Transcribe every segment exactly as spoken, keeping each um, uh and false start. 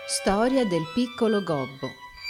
Storia del piccolo gobbo.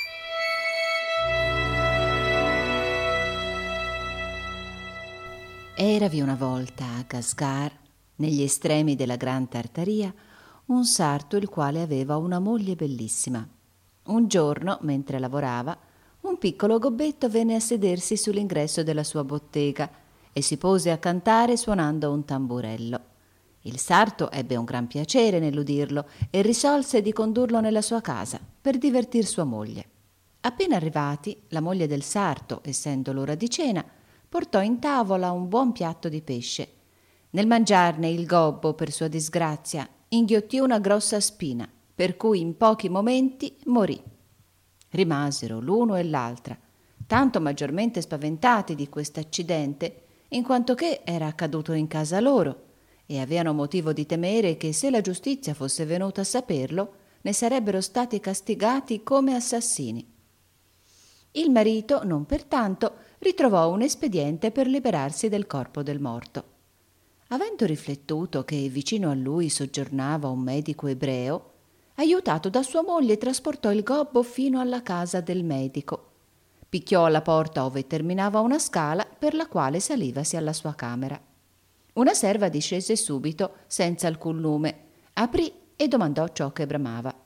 Eravi una volta a Kashgar, negli estremi della Gran Tartaria, un sarto il quale aveva una moglie bellissima. Un giorno, mentre lavorava, un piccolo gobbetto venne a sedersi sull'ingresso della sua bottega e si pose a cantare suonando un tamburello. Il sarto ebbe un gran piacere nell'udirlo e risolse di condurlo nella sua casa per divertir sua moglie. Appena arrivati, la moglie del sarto, essendo l'ora di cena, portò in tavola un buon piatto di pesce. Nel mangiarne il gobbo, per sua disgrazia, inghiottì una grossa spina, per cui in pochi momenti morì. Rimasero l'uno e l'altra, tanto maggiormente spaventati di quest'accidente, in quanto che era accaduto in casa loro, e avevano motivo di temere che se la giustizia fosse venuta a saperlo, ne sarebbero stati castigati come assassini. Il marito, non pertanto, ritrovò un espediente per liberarsi del corpo del morto. Avendo riflettuto che vicino a lui soggiornava un medico ebreo, aiutato da sua moglie trasportò il gobbo fino alla casa del medico. Picchiò alla porta ove terminava una scala per la quale salivasi alla sua camera. Una serva discese subito, senza alcun lume, aprì e domandò ciò che bramava.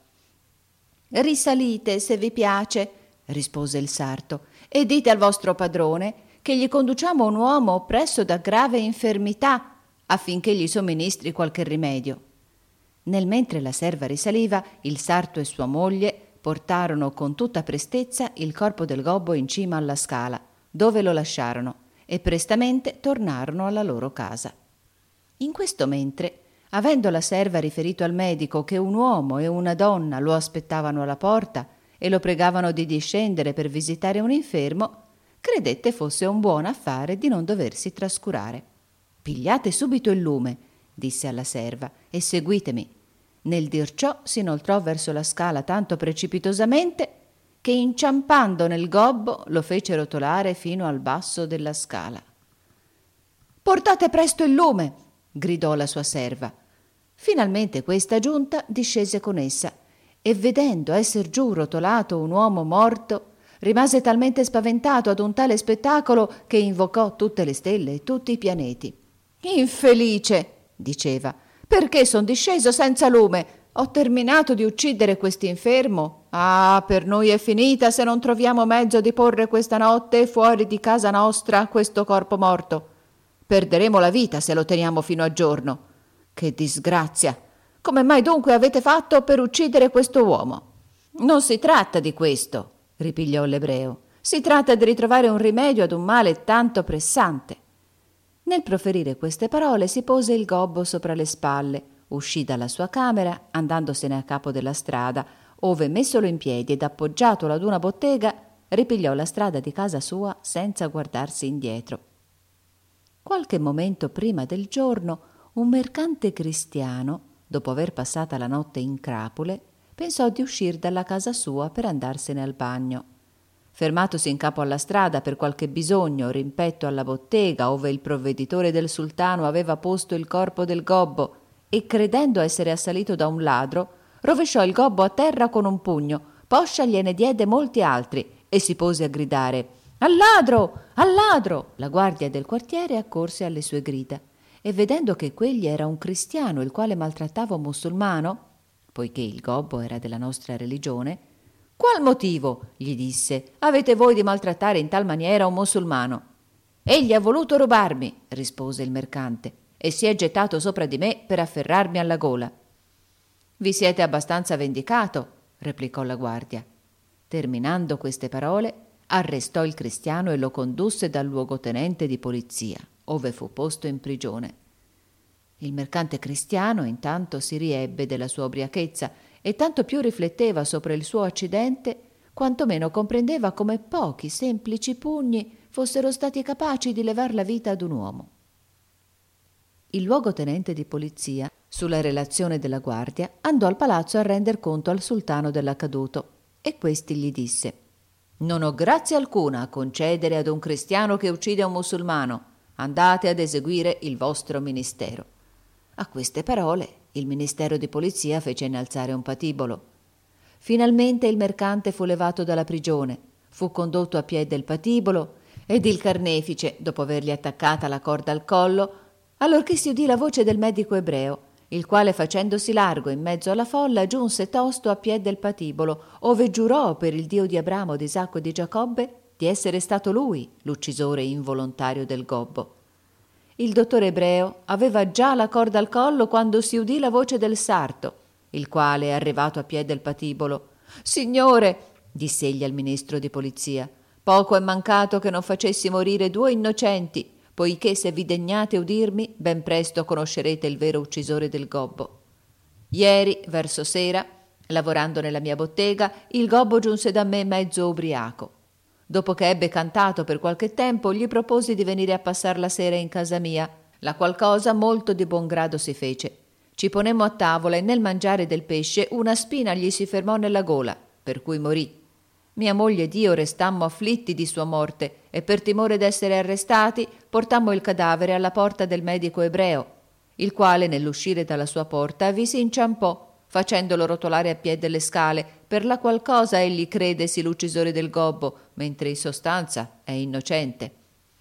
«Risalite, se vi piace», rispose il sarto, «e dite al vostro padrone che gli conduciamo un uomo oppresso da grave infermità, affinché gli somministri qualche rimedio». Nel mentre la serva risaliva, il sarto e sua moglie portarono con tutta prestezza il corpo del gobbo in cima alla scala, dove lo lasciarono, e prestamente tornarono alla loro casa. In questo mentre, avendo la serva riferito al medico che un uomo e una donna lo aspettavano alla porta e lo pregavano di discendere per visitare un infermo, credette fosse un buon affare di non doversi trascurare. «Pigliate subito il lume», disse alla serva, «e seguitemi». Nel dir ciò si inoltrò verso la scala tanto precipitosamente che, inciampando nel gobbo, lo fece rotolare fino al basso della scala. «Portate presto il lume!» gridò la sua serva. Finalmente questa giunta discese con essa e, vedendo esser giù rotolato un uomo morto, rimase talmente spaventato ad un tale spettacolo che invocò tutte le stelle e tutti i pianeti. «Infelice!» diceva, «perché son disceso senza lume? Ho terminato di uccidere quest'infermo. Ah, per noi è finita se non troviamo mezzo di porre questa notte fuori di casa nostra questo corpo morto. Perderemo la vita se lo teniamo fino a giorno. Che disgrazia! Come mai dunque avete fatto per uccidere questo uomo?» «Non si tratta di questo», ripigliò l'ebreo. «Si tratta di ritrovare un rimedio ad un male tanto pressante». Nel proferire queste parole si pose il gobbo sopra le spalle, uscì dalla sua camera, andandosene a capo della strada, ove messolo in piedi ed appoggiatolo ad una bottega, ripigliò la strada di casa sua senza guardarsi indietro. Qualche momento prima del giorno, un mercante cristiano, dopo aver passata la notte in crapule, pensò di uscir dalla casa sua per andarsene al bagno. Fermatosi in capo alla strada per qualche bisogno rimpetto alla bottega ove il provveditore del sultano aveva posto il corpo del gobbo e, credendo essere assalito da un ladro, rovesciò il gobbo a terra con un pugno, poscia gliene diede molti altri e si pose a gridare «Al ladro! Al ladro!». La guardia del quartiere accorse alle sue grida e, vedendo che quegli era un cristiano il quale maltrattava un musulmano, poiché il gobbo era della nostra religione, «Qual motivo», gli disse, «avete voi di maltrattare in tal maniera un musulmano?» «Egli ha voluto rubarmi», rispose il mercante, «e si è gettato sopra di me per afferrarmi alla gola». «Vi siete abbastanza vendicato», replicò la guardia. Terminando queste parole, arrestò il cristiano e lo condusse dal luogotenente di polizia, ove fu posto in prigione. Il mercante cristiano intanto si riebbe della sua ubriachezza e tanto più rifletteva sopra il suo accidente, quanto meno comprendeva come pochi semplici pugni fossero stati capaci di levar la vita ad un uomo. Il luogotenente di polizia, sulla relazione della guardia, andò al palazzo a render conto al sultano dell'accaduto e questi gli disse: «Non ho grazia alcuna a concedere ad un cristiano che uccide un musulmano. Andate ad eseguire il vostro ministero». A queste parole il ministero di polizia fece innalzare un patibolo. finalmente il mercante fu levato dalla prigione, fu condotto a piè del patibolo ed il carnefice, dopo avergli attaccata la corda al collo, allorché si udì la voce del medico ebreo, il quale facendosi largo in mezzo alla folla giunse tosto a piè del patibolo, ove giurò per il Dio di Abramo, di Isacco e di Giacobbe di essere stato lui l'uccisore involontario del gobbo. Il dottore ebreo aveva già la corda al collo quando si udì la voce del sarto, il quale, arrivato a piè del patibolo: «Signore», disse egli al ministro di polizia, «poco è mancato che non facessi morire due innocenti, poiché se vi degnate udirmi, ben presto conoscerete il vero uccisore del gobbo. Ieri, verso sera, lavorando nella mia bottega, il gobbo giunse da me mezzo ubriaco. Dopo che ebbe cantato per qualche tempo, gli proposi di venire a passar la sera in casa mia, la qual cosa molto di buon grado si fece. Ci ponemmo a tavola e nel mangiare del pesce una spina gli si fermò nella gola, per cui morì. Mia moglie ed io restammo afflitti di sua morte e per timore d'essere arrestati portammo il cadavere alla porta del medico ebreo, il quale nell'uscire dalla sua porta vi si inciampò, facendolo rotolare a piè delle scale, per la qual cosa egli crede sia l'uccisore del gobbo, mentre in sostanza è innocente.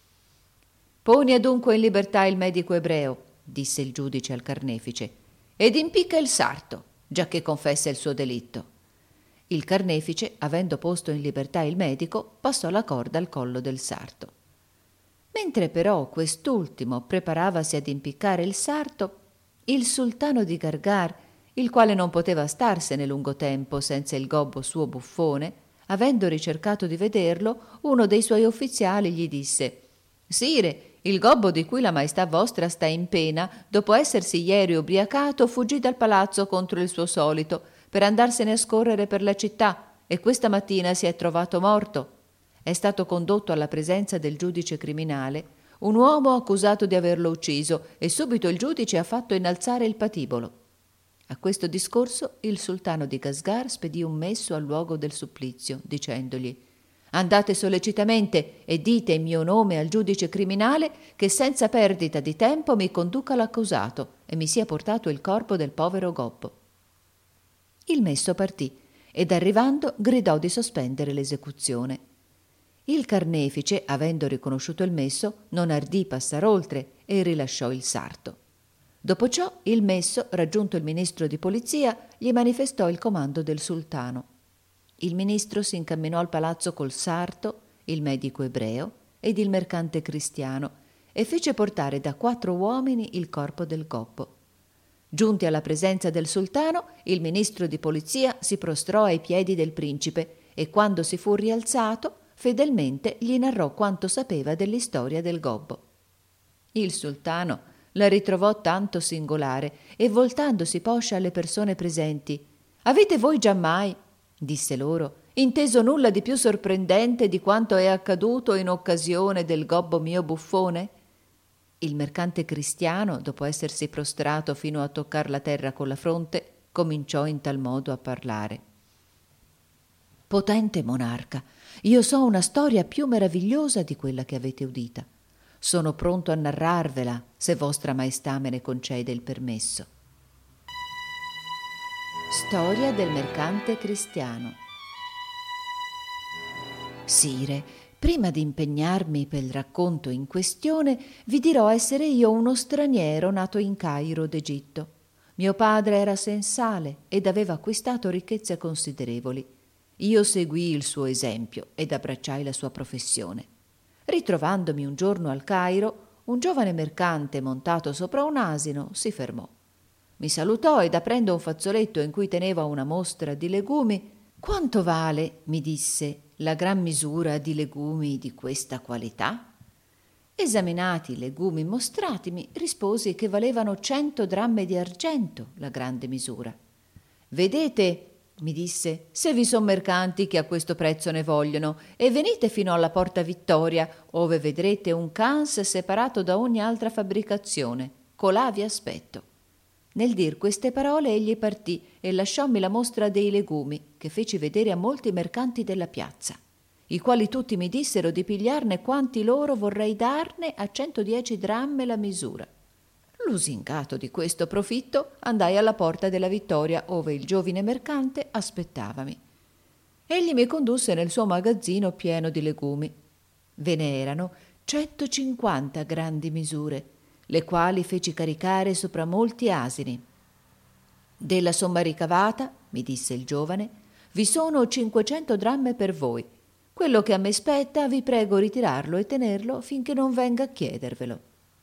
Poni adunque in libertà il medico ebreo, disse il giudice al carnefice, ed impicca il sarto, giacché confessa il suo delitto. Il carnefice, avendo posto in libertà il medico, passò la corda al collo del sarto. Mentre però quest'ultimo preparavasi ad impiccare il sarto, il sultano di Gargar, il quale non poteva starsene lungo tempo senza il gobbo suo buffone, avendo ricercato di vederlo, uno dei suoi ufficiali gli disse: «Sire, il gobbo di cui la maestà vostra sta in pena, dopo essersi ieri ubriacato, fuggì dal palazzo contro il suo solito, per andarsene a scorrere per la città, e questa mattina si è trovato morto. È stato condotto alla presenza del giudice criminale un uomo accusato di averlo ucciso, e subito il giudice ha fatto innalzare il patibolo». A questo discorso il sultano di Casgar spedì un messo al luogo del supplizio, dicendogli: «Andate sollecitamente e dite in mio nome al giudice criminale che senza perdita di tempo mi conduca l'accusato e mi sia portato il corpo del povero gobbo». Il messo partì ed arrivando gridò di sospendere l'esecuzione. Il carnefice, avendo riconosciuto il messo, non ardì passar oltre e rilasciò il sarto. Dopo ciò il messo, raggiunto il ministro di polizia, gli manifestò il comando del sultano. Il ministro si incamminò al palazzo col sarto, il medico ebreo ed il mercante cristiano e fece portare da quattro uomini il corpo del gobbo. Giunti alla presenza del sultano, il ministro di polizia si prostrò ai piedi del principe e quando si fu rialzato, fedelmente gli narrò quanto sapeva dell'istoria del gobbo. Il sultano la ritrovò tanto singolare e voltandosi poscia alle persone presenti: «Avete voi giammai», disse loro, «inteso nulla di più sorprendente di quanto è accaduto in occasione del gobbo mio buffone?» Il mercante cristiano, dopo essersi prostrato fino a toccar la terra con la fronte, cominciò in tal modo a parlare: «Potente monarca, io so una storia più meravigliosa di quella che avete udita. Sono pronto a narrarvela, se vostra maestà me ne concede il permesso». Storia del mercante cristiano. Sire, prima di impegnarmi per il racconto in questione, vi dirò essere io uno straniero nato in Cairo d'Egitto. Mio padre era sensale ed aveva acquistato ricchezze considerevoli. Io seguii il suo esempio ed abbracciai la sua professione. Ritrovandomi un giorno al Cairo, un giovane mercante montato sopra un asino si fermò. Mi salutò ed aprendo un fazzoletto in cui teneva una mostra di legumi: «Quanto vale», mi disse, «la gran misura di legumi di questa qualità?» Esaminati i legumi mostratimi, risposi che valevano cento dramme di argento la grande misura. «Vedete», mi disse, «se vi son mercanti che a questo prezzo ne vogliono, e venite fino alla Porta Vittoria, ove vedrete un cans separato da ogni altra fabbricazione. Colà vi aspetto». Nel dir queste parole egli partì e lasciommi la mostra dei legumi, che feci vedere a molti mercanti della piazza, i quali tutti mi dissero di pigliarne quanti loro vorrei darne a centodieci dramme la misura. Lusingato di questo profitto, andai alla porta della Vittoria, ove il giovine mercante aspettavami. Egli mi condusse nel suo magazzino pieno di legumi. Ve ne erano centocinquanta grandi misure, le quali feci caricare sopra molti asini. Della somma ricavata, mi disse il giovane, vi sono cinquecento dramme per voi. Quello che a me spetta vi prego ritirarlo e tenerlo finché non venga a chiedervelo.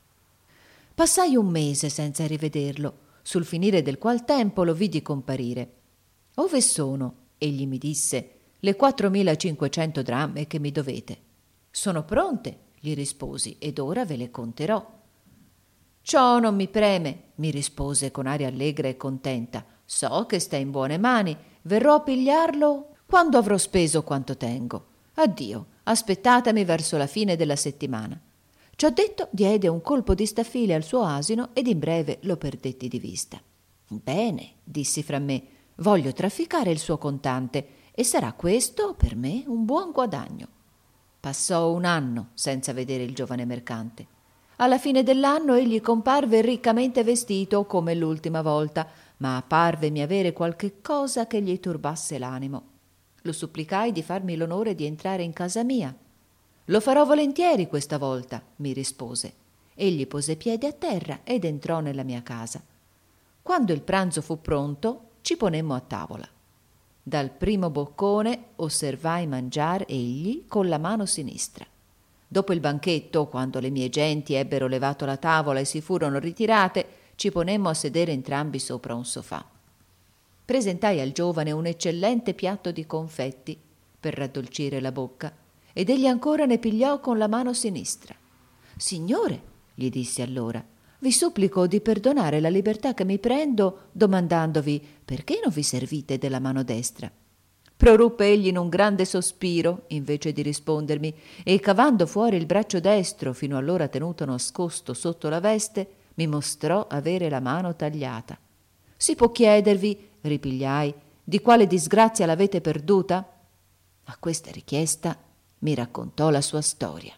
Passai un mese senza rivederlo, sul finire del qual tempo lo vidi comparire. Ove sono, egli mi disse, le quattromilacinquecento dramme che mi dovete? Sono pronte, gli risposi, ed ora ve le conterò. Ciò non mi preme, mi rispose con aria allegra e contenta. So che sta in buone mani, verrò a pigliarlo quando avrò speso quanto tengo. Addio, aspettatemi verso la fine della settimana. Ciò detto, diede un colpo di staffile al suo asino ed in breve lo perdetti di vista. Bene, dissi fra me, voglio trafficare il suo contante e sarà questo per me un buon guadagno. Passò un anno senza vedere il giovane mercante. Alla fine dell'anno egli comparve riccamente vestito come l'ultima volta, ma parvemi avere qualche cosa che gli turbasse l'animo. Lo supplicai di farmi l'onore di entrare in casa mia. Lo farò volentieri questa volta, mi rispose. Egli pose piede a terra ed entrò nella mia casa. Quando il pranzo fu pronto, ci ponemmo a tavola. Dal primo boccone osservai mangiar egli con la mano sinistra. Dopo il banchetto, quando le mie genti ebbero levato la tavola e si furono ritirate, ci ponemmo a sedere entrambi sopra un sofà. Presentai al giovane un eccellente piatto di confetti per raddolcire la bocca, ed egli ancora ne pigliò con la mano sinistra. Signore, gli dissi allora, vi supplico di perdonare la libertà che mi prendo domandandovi perché non vi servite della mano destra. Proruppe egli in un grande sospiro, invece di rispondermi, e cavando fuori il braccio destro, fino allora tenuto nascosto sotto la veste, mi mostrò avere la mano tagliata. Si può chiedervi, ripigliai, di quale disgrazia l'avete perduta? A questa richiesta mi raccontò la sua storia.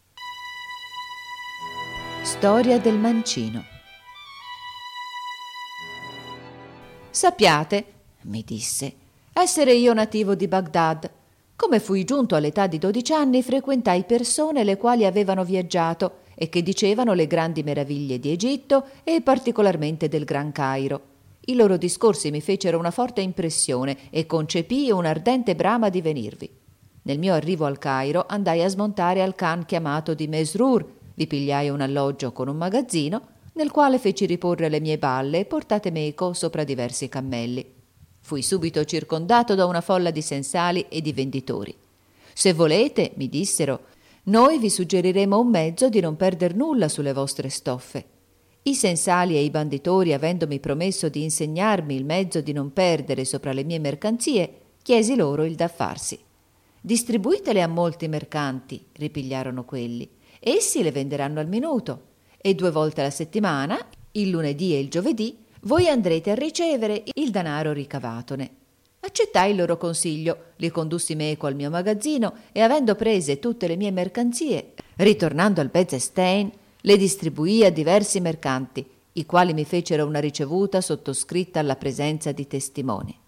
Storia del mancino. Sappiate, mi disse, essere io nativo di Bagdad. Come fui giunto all'età di dodici anni, frequentai persone le quali avevano viaggiato e che dicevano le grandi meraviglie di Egitto e particolarmente del Gran Cairo. I loro discorsi mi fecero una forte impressione e concepii un'ardente brama di venirvi. Nel mio arrivo al Cairo andai a smontare al Khan chiamato di Mesrur, vi pigliai un alloggio con un magazzino, nel quale feci riporre le mie balle e portate meco sopra diversi cammelli. Fui subito circondato da una folla di sensali e di venditori. Se volete, mi dissero, noi vi suggeriremo un mezzo di non perder nulla sulle vostre stoffe. I sensali e i banditori, avendomi promesso di insegnarmi il mezzo di non perdere sopra le mie mercanzie, chiesi loro il da farsi. Distribuitele a molti mercanti, ripigliarono quelli. Essi le venderanno al minuto e due volte alla settimana, il lunedì e il giovedì, voi andrete a ricevere il danaro ricavatone. Accettai il loro consiglio, li condussi meco al mio magazzino e avendo prese tutte le mie mercanzie, ritornando al Bezestein, le distribuii a diversi mercanti, i quali mi fecero una ricevuta sottoscritta alla presenza di testimoni.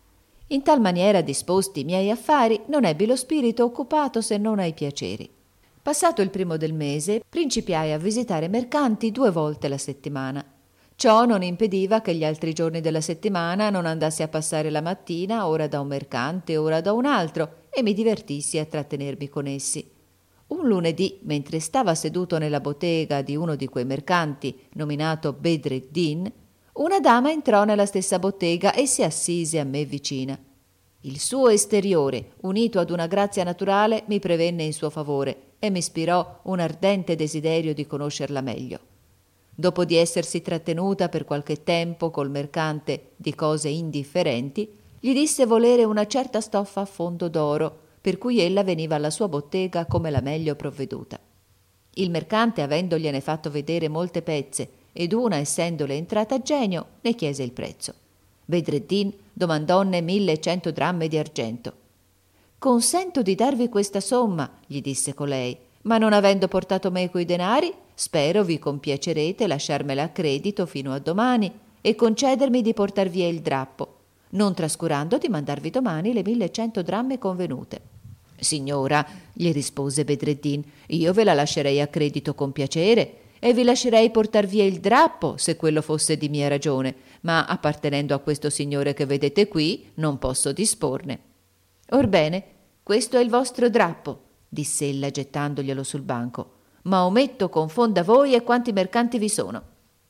In tal maniera disposti i miei affari, non ebbi lo spirito occupato se non ai piaceri. Passato il primo del mese, principiai a visitare mercanti due volte la settimana. Ciò non impediva che gli altri giorni della settimana non andassi a passare la mattina ora da un mercante, ora da un altro, e mi divertissi a trattenermi con essi. Un lunedì, mentre stava seduto nella bottega di uno di quei mercanti, nominato Bedreddin, una dama entrò nella stessa bottega e si assise a me vicina. Il suo esteriore, unito ad una grazia naturale, mi prevenne in suo favore e mi ispirò un ardente desiderio di conoscerla meglio. Dopo di essersi trattenuta per qualche tempo col mercante di cose indifferenti, gli disse volere una certa stoffa a fondo d'oro, per cui ella veniva alla sua bottega come la meglio provveduta. Il mercante, avendogliene fatto vedere molte pezze ed una essendole entrata a genio, ne chiese il prezzo. Bedreddin domandonne mille e cento dramme di argento. «Consento di darvi questa somma», gli disse colei, ma non avendo portato meco i denari, spero vi compiacerete lasciarmela a credito fino a domani e concedermi di portar via il drappo, non trascurando di mandarvi domani le millecento dramme convenute. Signora, gli rispose Bedreddin, io ve la lascerei a credito con piacere e vi lascerei portar via il drappo se quello fosse di mia ragione, ma appartenendo a questo signore che vedete qui non posso disporne. Orbene, questo è il vostro drappo, disse ella gettandoglielo sul banco. Maometto confonda voi e quanti mercanti vi sono.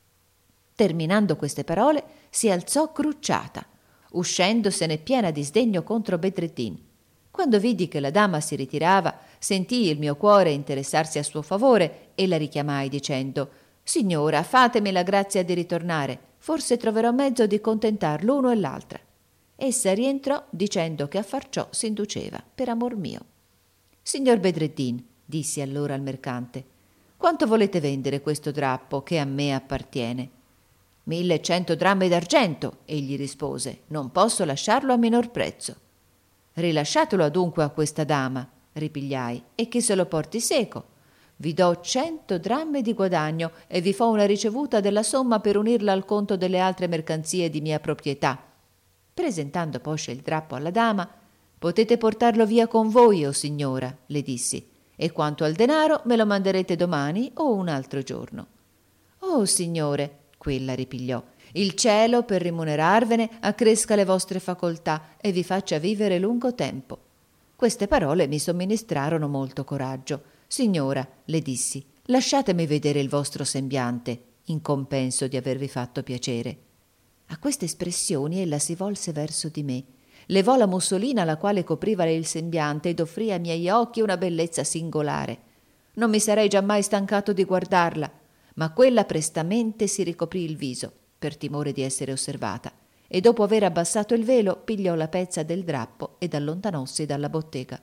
Terminando queste parole si alzò crucciata, uscendosene piena di sdegno contro Bedreddin. Quando vidi che la dama si ritirava, sentii il mio cuore interessarsi a suo favore e la richiamai dicendo: «Signora, fatemi la grazia di ritornare, forse troverò mezzo di contentar l'uno e l'altra». Essa rientrò dicendo che a far ciò s'induceva per amor mio. «Signor Bedreddin», dissi allora al mercante, «quanto volete vendere questo drappo che a me appartiene?» «Mille e cento dramme d'argento», egli rispose, «non posso lasciarlo a minor prezzo». «Rilasciatelo adunque a questa dama», ripigliai, «e che se lo porti seco. Vi do cento dramme di guadagno e vi fo una ricevuta della somma per unirla al conto delle altre mercanzie di mia proprietà». Presentando poscia il drappo alla dama: «Potete portarlo via con voi, o signora», le dissi, «e quanto al denaro me lo manderete domani o un altro giorno». «Oh, signore», quella ripigliò, «il cielo, per rimunerarvene, accresca le vostre facoltà e vi faccia vivere lungo tempo». Queste parole mi somministrarono molto coraggio. «Signora», le dissi, «lasciatemi vedere il vostro sembiante, in compenso di avervi fatto piacere». A queste espressioni ella si volse verso di me, levò la mussolina la quale copriva il sembiante ed offrì ai miei occhi una bellezza singolare. Non mi sarei giammai stancato di guardarla, ma quella prestamente si ricoprì il viso per timore di essere osservata e dopo aver abbassato il velo pigliò la pezza del drappo ed allontanossi dalla bottega.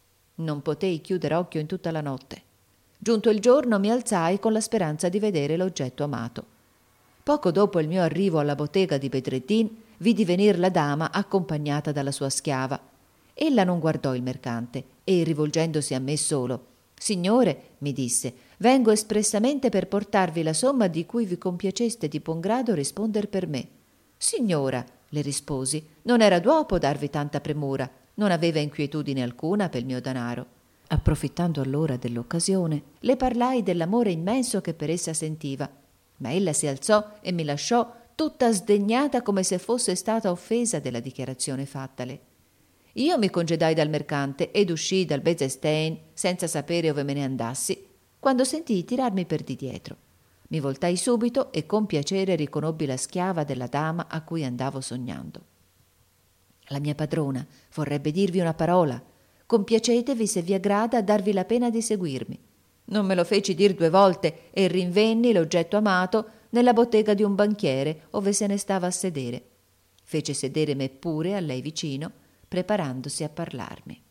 Non potei chiudere occhio in tutta la notte. Giunto il giorno mi alzai con la speranza di vedere l'oggetto amato. Poco dopo il mio arrivo alla bottega di Bedreddin vidi venir la dama accompagnata dalla sua schiava. Ella non guardò il mercante e, rivolgendosi a me solo: «Signore», mi disse, «vengo espressamente per portarvi la somma di cui vi compiaceste di buon grado risponder per me». «Signora», le risposi, «non era d'uopo darvi tanta premura, non aveva inquietudine alcuna pel mio danaro». Approfittando allora dell'occasione, le parlai dell'amore immenso che per essa sentiva, ma ella si alzò e mi lasciò tutta sdegnata come se fosse stata offesa della dichiarazione fattale. Io mi congedai dal mercante ed uscii dal Bezestein senza sapere ove me ne andassi, quando sentii tirarmi per di dietro. Mi voltai subito e con piacere riconobbi la schiava della dama a cui andavo sognando. «La mia padrona vorrebbe dirvi una parola. Compiacetevi, se vi aggrada, a darvi la pena di seguirmi». Non me lo feci dir due volte e rinvenni l'oggetto amato nella bottega di un banchiere ove se ne stava a sedere. Fece sedere me pure a lei vicino, preparandosi a parlarmi.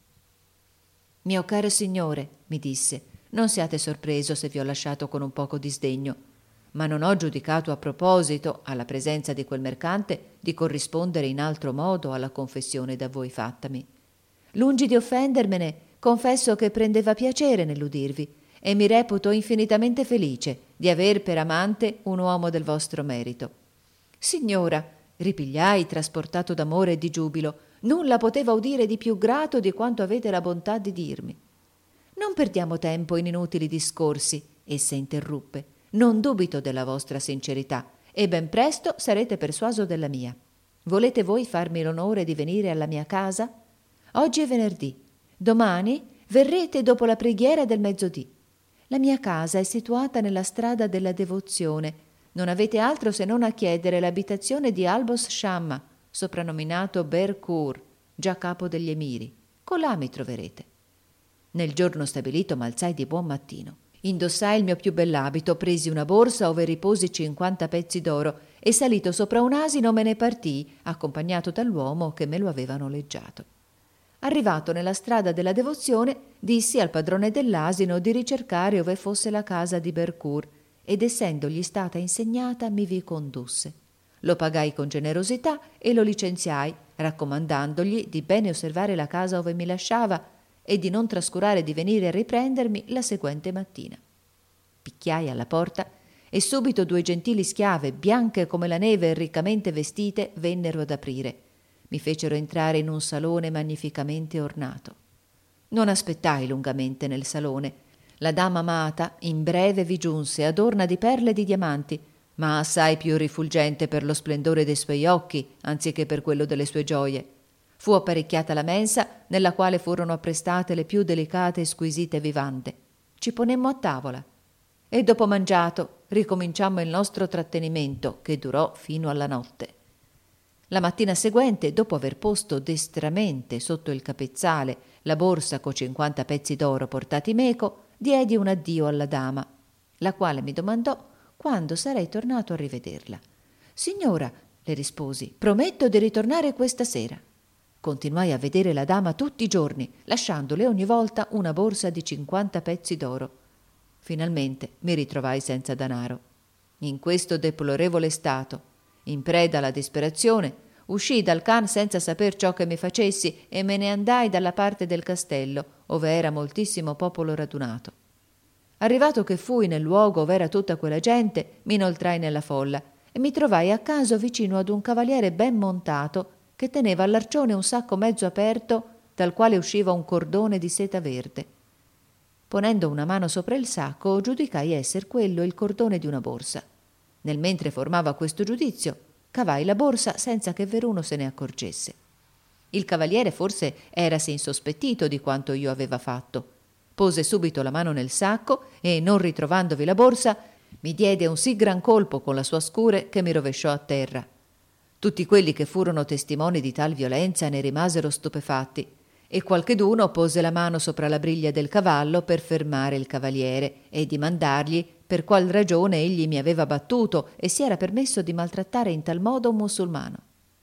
«Mio caro signore», mi disse, «non siate sorpreso se vi ho lasciato con un poco di sdegno, ma non ho giudicato a proposito, alla presenza di quel mercante, di corrispondere in altro modo alla confessione da voi fattami. Lungi di offendermene, confesso che prendeva piacere nell'udirvi, e mi reputo infinitamente felice di aver per amante un uomo del vostro merito». «Signora», ripigliai trasportato d'amore e di giubilo, «nulla poteva udire di più grato di quanto avete la bontà di dirmi». «Non perdiamo tempo in inutili discorsi», essa interruppe, «non dubito della vostra sincerità e ben presto sarete persuaso della mia. Volete voi farmi l'onore di venire alla mia casa? Oggi è venerdì, domani verrete dopo la preghiera del mezzodì. La mia casa è situata nella strada della Devozione. Non avete altro se non a chiedere l'abitazione di Albos Shamma, soprannominato Berkur, già capo degli emiri. Colà mi troverete». Nel giorno stabilito m'alzai di buon mattino. Indossai il mio più bell'abito, presi una borsa ove riposi cinquanta pezzi d'oro e salito sopra un asino me ne partii, accompagnato dall'uomo che me lo aveva noleggiato. Arrivato nella strada della Devozione, dissi al padrone dell'asino di ricercare ove fosse la casa di Berkur, ed essendogli stata insegnata mi vi condusse. Lo pagai con generosità e lo licenziai, raccomandandogli di bene osservare la casa ove mi lasciava e di non trascurare di venire a riprendermi la seguente mattina. Picchiai alla porta e subito due gentili schiave, bianche come la neve e riccamente vestite, vennero ad aprire. Mi fecero entrare in un salone magnificamente ornato. Non aspettai lungamente nel salone. La dama amata in breve vi giunse, adorna di perle e di diamanti, ma assai più rifulgente per lo splendore dei suoi occhi, anziché per quello delle sue gioie. Fu apparecchiata la mensa, nella quale furono apprestate le più delicate e squisite vivande. Ci ponemmo a tavola e dopo mangiato ricominciammo il nostro trattenimento, che durò fino alla notte. La mattina seguente, dopo aver posto destramente sotto il capezzale la borsa co cinquanta pezzi d'oro portati meco, diedi un addio alla dama, la quale mi domandò quando sarei tornato a rivederla. «Signora», le risposi, «prometto di ritornare questa sera». Continuai a vedere la dama tutti i giorni, lasciandole ogni volta una borsa di cinquanta pezzi d'oro. Finalmente mi ritrovai senza danaro. In questo deplorevole stato, in preda alla disperazione, uscii dal Khan senza saper ciò che mi facessi e me ne andai dalla parte del castello, ove era moltissimo popolo radunato. Arrivato che fui nel luogo ove era tutta quella gente, mi inoltrai nella folla e mi trovai a caso vicino ad un cavaliere ben montato che teneva all'arcione un sacco mezzo aperto dal quale usciva un cordone di seta verde. Ponendo una mano sopra il sacco, giudicai esser quello il cordone di una borsa. Nel mentre formava questo giudizio, cavai la borsa senza che veruno se ne accorgesse. Il cavaliere forse erasi insospettito di quanto io aveva fatto. Pose subito la mano nel sacco e, non ritrovandovi la borsa, mi diede un sì gran colpo con la sua scure che mi rovesciò a terra. Tutti quelli che furono testimoni di tal violenza ne rimasero stupefatti e qualcheduno pose la mano sopra la briglia del cavallo per fermare il cavaliere e dimandargli per qual ragione egli mi aveva battuto e si era permesso di maltrattare in tal modo un musulmano.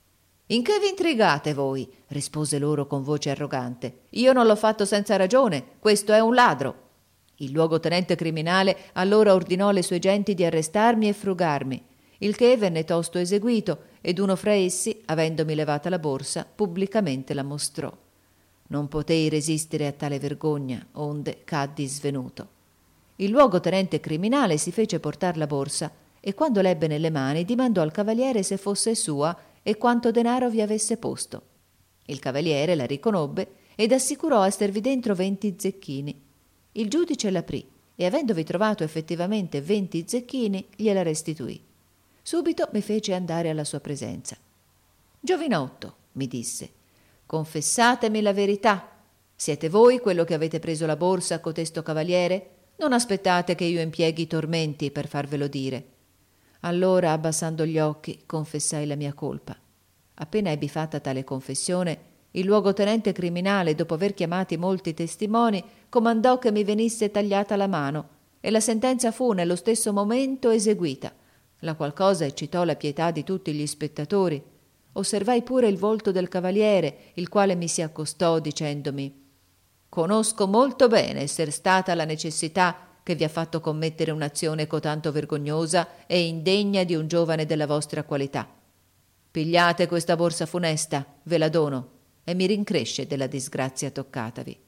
«In che vi intrigate voi?» rispose loro con voce arrogante. «Io non l'ho fatto senza ragione, questo è un ladro». Il luogotenente criminale allora ordinò alle sue genti di arrestarmi e frugarmi, il che venne tosto eseguito, ed uno fra essi, avendomi levata la borsa, pubblicamente la mostrò. Non potei resistere a tale vergogna, onde caddi svenuto. Il luogotenente criminale si fece portar la borsa e quando l'ebbe nelle mani dimandò al cavaliere se fosse sua e quanto denaro vi avesse posto. Il cavaliere la riconobbe ed assicurò esservi dentro venti zecchini. Il giudice l'aprì e, avendovi trovato effettivamente venti zecchini, gliela restituì. Subito mi fece andare alla sua presenza. «Giovinotto», mi disse, «confessatemi la verità. Siete voi quello che avete preso la borsa a cotesto cavaliere? Non aspettate che io impieghi tormenti per farvelo dire». Allora, abbassando gli occhi, confessai la mia colpa. Appena ebbi fatta tale confessione, il luogotenente criminale, dopo aver chiamati molti testimoni, comandò che mi venisse tagliata la mano, e la sentenza fu nello stesso momento eseguita, la qual cosa eccitò la pietà di tutti gli spettatori. Osservai pure il volto del cavaliere, il quale mi si accostò dicendomi: «Conosco molto bene esser stata la necessità che vi ha fatto commettere un'azione cotanto vergognosa e indegna di un giovane della vostra qualità. Pigliate questa borsa funesta, ve la dono, e mi rincresce della disgrazia toccatavi».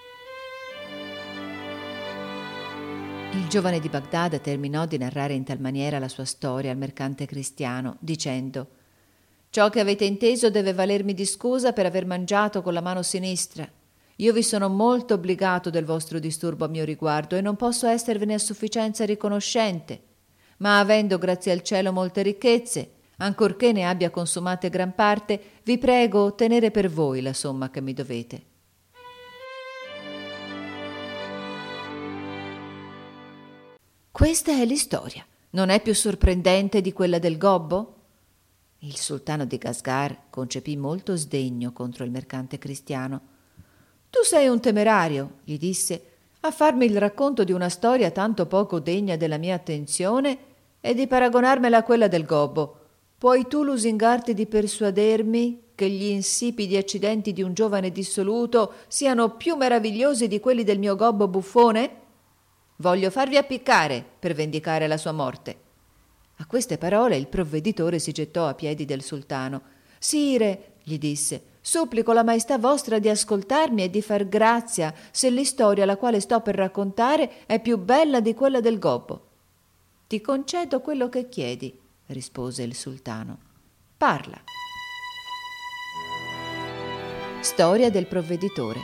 Il giovane di Bagdad terminò di narrare in tal maniera la sua storia al mercante cristiano, dicendo: «Ciò che avete inteso deve valermi di scusa per aver mangiato con la mano sinistra. Io vi sono molto obbligato del vostro disturbo a mio riguardo e non posso esservene a sufficienza riconoscente, ma avendo grazie al cielo molte ricchezze, ancorché ne abbia consumate gran parte, vi prego tenere per voi la somma che mi dovete». Questa è l'istoria. Non è più sorprendente di quella del gobbo? Il sultano di Casgar concepì molto sdegno contro il mercante cristiano. «Tu sei un temerario», gli disse, «a farmi il racconto di una storia tanto poco degna della mia attenzione e di paragonarmela a quella del gobbo. Puoi tu lusingarti di persuadermi che gli insipidi accidenti di un giovane dissoluto siano più meravigliosi di quelli del mio gobbo buffone? Voglio farvi appiccare per vendicare la sua morte». A queste parole il provveditore si gettò a piedi del sultano. «Sire», gli disse, supplico la maestà vostra di ascoltarmi e di far grazia se l'istoria la quale sto per raccontare è più bella di quella del gobbo. Ti concedo quello che chiedi, rispose il sultano. Parla. Storia del provveditore.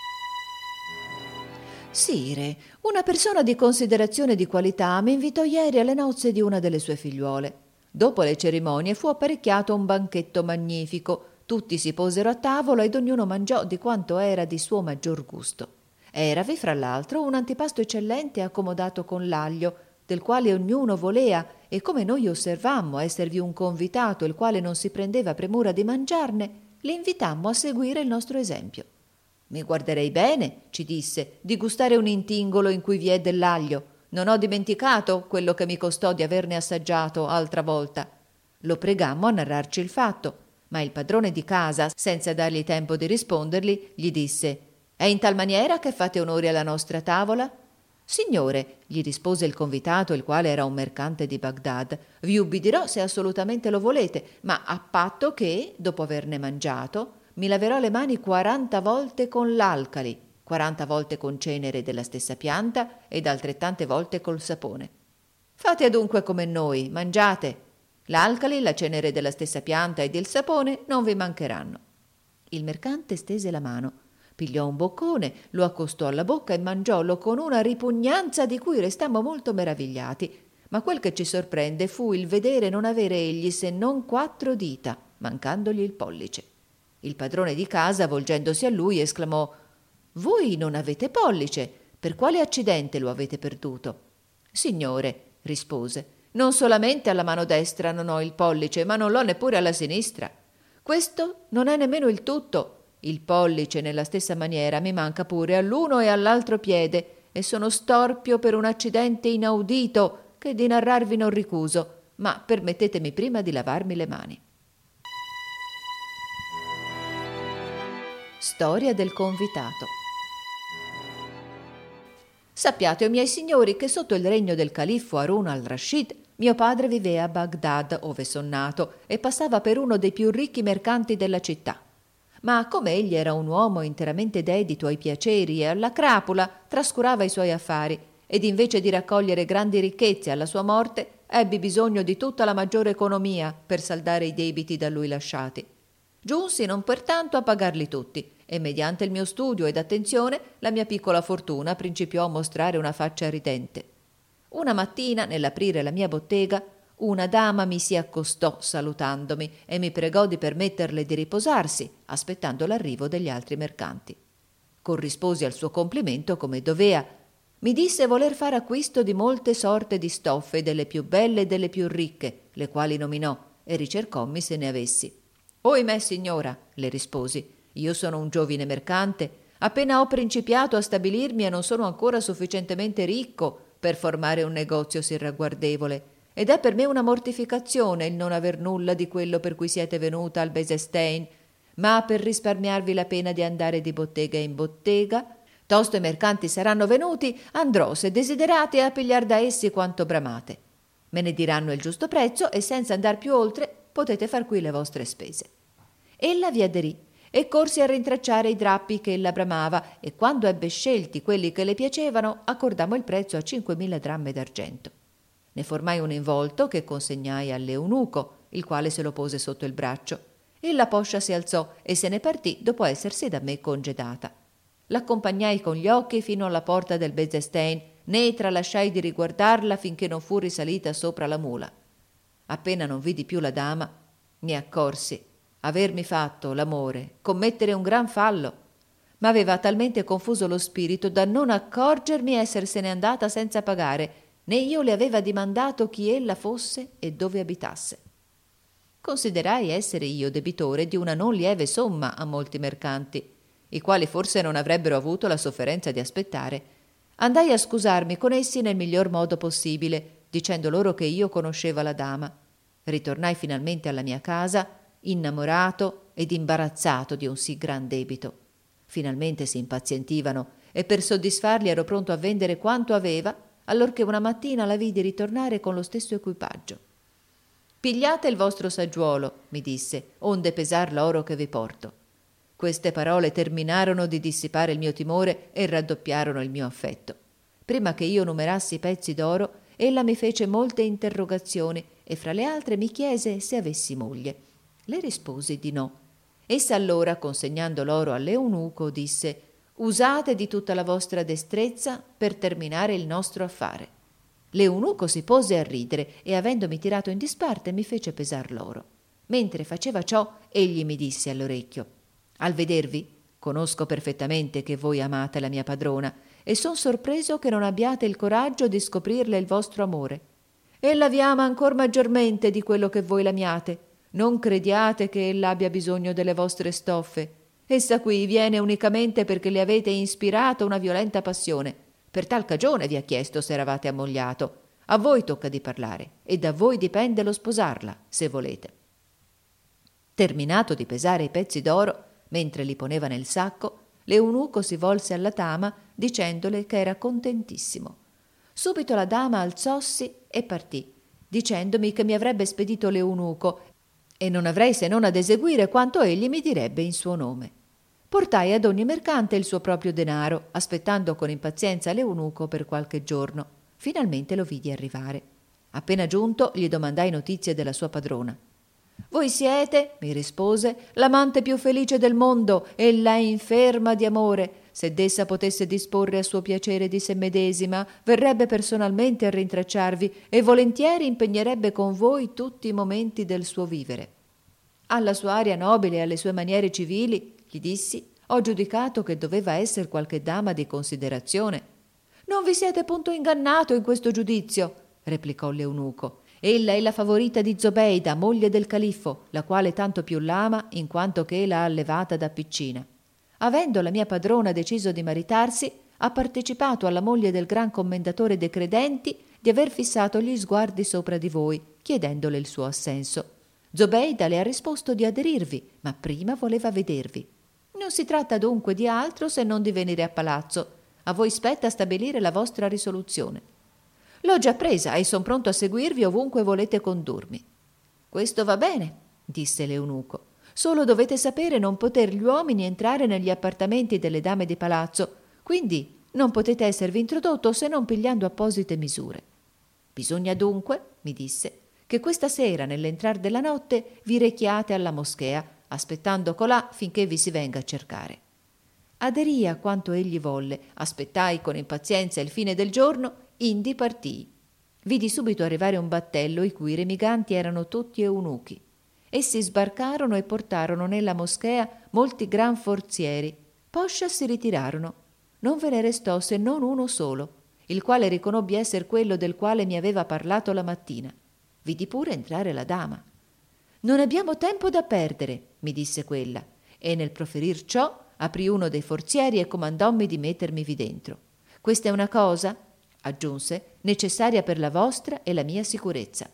Sire, una persona di considerazione e di qualità mi invitò ieri alle nozze di una delle sue figliuole. Dopo le cerimonie fu apparecchiato un banchetto magnifico. Tutti si posero a tavola ed ognuno mangiò di quanto era di suo maggior gusto. Eravi, fra l'altro, un antipasto eccellente accomodato con l'aglio, del quale ognuno volea, e come noi osservammo esservi un convitato il quale non si prendeva premura di mangiarne, li invitammo a seguire il nostro esempio. Mi guarderei bene, ci disse, di gustare un intingolo in cui vi è dell'aglio. Non ho dimenticato quello che mi costò di averne assaggiato altra volta. Lo pregammo a narrarci il fatto, ma il padrone di casa, senza dargli tempo di rispondergli, gli disse: «È in tal maniera che fate onori alla nostra tavola?» «Signore», gli rispose il convitato, il quale era un mercante di Bagdad, «vi ubbidirò se assolutamente lo volete, ma a patto che, dopo averne mangiato, mi laverò le mani quaranta volte con l'alcali, quaranta volte con cenere della stessa pianta ed altrettante volte col sapone. Fate adunque come noi, mangiate. L'alcali, la cenere della stessa pianta ed il sapone non vi mancheranno». Il mercante stese la mano, pigliò un boccone, lo accostò alla bocca e mangiollo con una ripugnanza di cui restammo molto meravigliati, ma quel che ci sorprende fu il vedere non avere egli se non quattro dita, mancandogli il pollice. Il padrone di casa, volgendosi a lui, esclamò: «Voi non avete pollice, per quale accidente lo avete perduto?» «Signore», rispose, «non solamente alla mano destra non ho il pollice, ma non l'ho neppure alla sinistra. Questo non è nemmeno il tutto. Il pollice, nella stessa maniera, mi manca pure all'uno e all'altro piede, e sono storpio per un accidente inaudito che di narrarvi non ricuso, ma permettetemi prima di lavarmi le mani». Storia del convitato. Sappiate, o miei signori, che sotto il regno del califfo Harun al-Rashid mio padre viveva a Bagdad, ove son nato, e passava per uno dei più ricchi mercanti della città. Ma come egli era un uomo interamente dedito ai piaceri e alla crapula, trascurava i suoi affari, ed invece di raccogliere grandi ricchezze alla sua morte, ebbi bisogno di tutta la maggiore economia per saldare i debiti da lui lasciati. Giunsi non pertanto a pagarli tutti, e mediante il mio studio ed attenzione la mia piccola fortuna principiò a mostrare una faccia ridente. Una mattina, nell'aprire la mia bottega, una dama mi si accostò salutandomi e mi pregò di permetterle di riposarsi, aspettando l'arrivo degli altri mercanti. Corrisposi al suo complimento come dovea. Mi disse voler fare acquisto di molte sorte di stoffe, delle più belle e delle più ricche, le quali nominò, e ricercommi se ne avessi. «Oimè, signora», le risposi, «io sono un giovine mercante, appena ho principiato a stabilirmi e non sono ancora sufficientemente ricco per formare un negozio sì ragguardevole, ed è per me una mortificazione il non aver nulla di quello per cui siete venuta al Bezestein, ma per risparmiarvi la pena di andare di bottega in bottega, tosto i mercanti saranno venuti, andrò, se desiderate, a pigliar da essi quanto bramate. Me ne diranno il giusto prezzo e senza andar più oltre potete far qui le vostre spese». Ella vi aderì e corsi a rintracciare i drappi che ella bramava, e quando ebbe scelti quelli che le piacevano, accordammo il prezzo a cinquemila dramme d'argento. Ne formai un involto che consegnai all'eunuco, il quale se lo pose sotto il braccio, e la poscia si alzò e se ne partì dopo essersi da me congedata. L'accompagnai con gli occhi fino alla porta del Bezestein, né tralasciai di riguardarla finché non fu risalita sopra la mula. Appena non vidi più la dama, mi accorsi avermi fatto l'amore commettere un gran fallo, ma aveva talmente confuso lo spirito da non accorgermi essersene andata senza pagare, né io le aveva dimandato chi ella fosse e dove abitasse. Considerai essere io debitore di una non lieve somma a molti mercanti, i quali forse non avrebbero avuto la sofferenza di aspettare. Andai a scusarmi con essi nel miglior modo possibile, dicendo loro che io conosceva la dama. Ritornai finalmente alla mia casa, innamorato ed imbarazzato di un sì gran debito. Finalmente si impazientivano e per soddisfarli ero pronto a vendere quanto aveva, allorché una mattina la vidi ritornare con lo stesso equipaggio. «Pigliate il vostro saggiuolo», mi disse, «onde pesar l'oro che vi porto». Queste parole terminarono di dissipare il mio timore e raddoppiarono il mio affetto. Prima che io numerassi i pezzi d'oro, ella mi fece molte interrogazioni e fra le altre mi chiese se avessi moglie. Le risposi di no. Essa allora, consegnando l'oro all'eunuco, disse: «Usate di tutta la vostra destrezza per terminare il nostro affare». L'eunuco si pose a ridere e, avendomi tirato in disparte, mi fece pesar l'oro. Mentre faceva ciò, egli mi disse all'orecchio: «Al vedervi, conosco perfettamente che voi amate la mia padrona e son sorpreso che non abbiate il coraggio di scoprirle il vostro amore. Ella vi ama ancor maggiormente di quello che voi l'amiate. Non crediate che ella abbia bisogno delle vostre stoffe. Essa qui viene unicamente perché le avete ispirato una violenta passione. Per tal cagione vi ha chiesto se eravate ammogliato. A voi tocca di parlare e da voi dipende lo sposarla, se volete». Terminato di pesare i pezzi d'oro, mentre li poneva nel sacco, l'eunuco si volse alla dama dicendole che era contentissimo. Subito la dama alzossi e partì, dicendomi che mi avrebbe spedito l'eunuco e non avrei se non ad eseguire quanto egli mi direbbe in suo nome. Portai ad ogni mercante il suo proprio denaro, aspettando con impazienza l'eunuco per qualche giorno. Finalmente lo vidi arrivare. Appena giunto, gli domandai notizie della sua padrona. «Voi siete», mi rispose, «l'amante più felice del mondo, ella è inferma di amore. Se d'essa potesse disporre a suo piacere di se medesima, verrebbe personalmente a rintracciarvi e volentieri impegnerebbe con voi tutti i momenti del suo vivere. Alla sua aria nobile e alle sue maniere civili, gli dissi, ho giudicato che doveva essere qualche dama di considerazione». «Non vi siete punto ingannato in questo giudizio», replicò l'eunuco. «Ella è la favorita di Zobeida, moglie del califfo, la quale tanto più l'ama in quanto che l'ha allevata da piccina. Avendo la mia padrona deciso di maritarsi, ha partecipato alla moglie del gran commendatore dei credenti di aver fissato gli sguardi sopra di voi, chiedendole il suo assenso. Zobeida le ha risposto di aderirvi, ma prima voleva vedervi. Non si tratta dunque di altro se non di venire a palazzo. A voi spetta stabilire la vostra risoluzione. L'ho già presa e son pronto a seguirvi ovunque volete condurmi». «Questo va bene», disse l'eunuco. «Solo dovete sapere non poter gli uomini entrare negli appartamenti delle dame di palazzo, quindi non potete esservi introdotto se non pigliando apposite misure. Bisogna dunque», mi disse, «che questa sera nell'entrar della notte vi rechiate alla moschea, aspettando colà finché vi si venga a cercare». Aderii a quanto egli volle, aspettai con impazienza il fine del giorno, indi partii. Vidi subito arrivare un battello i cui remiganti erano tutti eunuchi. Essi sbarcarono e portarono nella moschea molti gran forzieri. Poscia si ritirarono. Non ve ne restò se non uno solo, il quale riconobbi esser quello del quale mi aveva parlato la mattina. Vidi pure entrare la dama. «Non abbiamo tempo da perdere», mi disse quella, e nel proferir ciò aprì uno dei forzieri e comandommi di mettermivi dentro. «Questa è una cosa», aggiunse, «necessaria per la vostra e la mia sicurezza».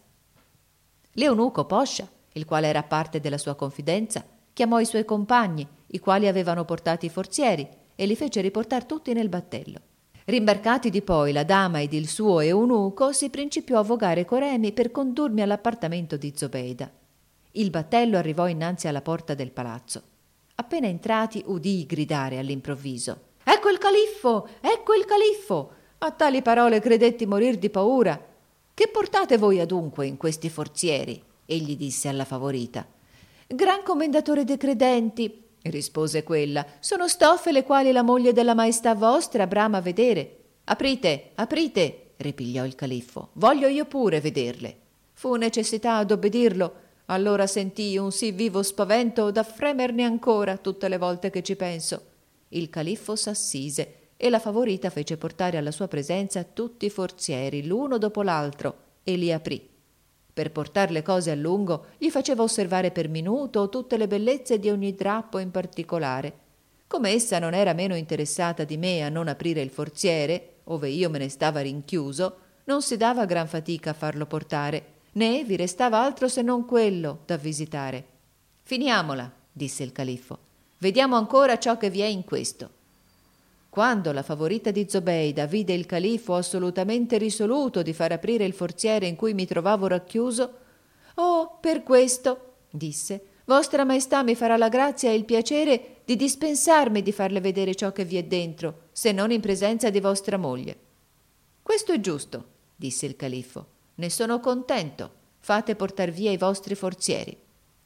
L'eunuco Poscia, il quale era parte della sua confidenza, chiamò i suoi compagni, i quali avevano portato i forzieri, e li fece riportar tutti nel battello. Rimbarcati di poi la dama ed il suo eunuco, si principiò a vogare co remi per condurmi all'appartamento di Zobeida. Il battello arrivò innanzi alla porta del palazzo. Appena entrati udii gridare all'improvviso: «Ecco il califfo! Ecco il califfo!» A tali parole credetti morir di paura. «Che portate voi adunque in questi forzieri?» egli disse alla favorita. «Gran commendatore dei credenti», rispose quella, «sono stoffe le quali la moglie della maestà vostra brama vedere». «Aprite, aprite», ripigliò il califfo, «voglio io pure vederle». Fu necessità ad obbedirlo. Allora sentii un sì vivo spavento da fremerne ancora tutte le volte che ci penso. Il califfo s'assise e la favorita fece portare alla sua presenza tutti i forzieri l'uno dopo l'altro e li aprì. Per portar le cose a lungo gli faceva osservare per minuto tutte le bellezze di ogni drappo in particolare. Come essa non era meno interessata di me a non aprire il forziere, ove io me ne stava rinchiuso, non si dava gran fatica a farlo portare, né vi restava altro se non quello da visitare. «Finiamola», disse il califfo, «vediamo ancora ciò che vi è in questo». Quando la favorita di Zobeida vide il califfo assolutamente risoluto di far aprire il forziere in cui mi trovavo racchiuso, «Oh, per questo», disse, Vostra Maestà mi farà la grazia e il piacere di dispensarmi di farle vedere ciò che vi è dentro, se non in presenza di vostra moglie. Questo è giusto, disse il califfo. Ne sono contento. Fate portar via i vostri forzieri.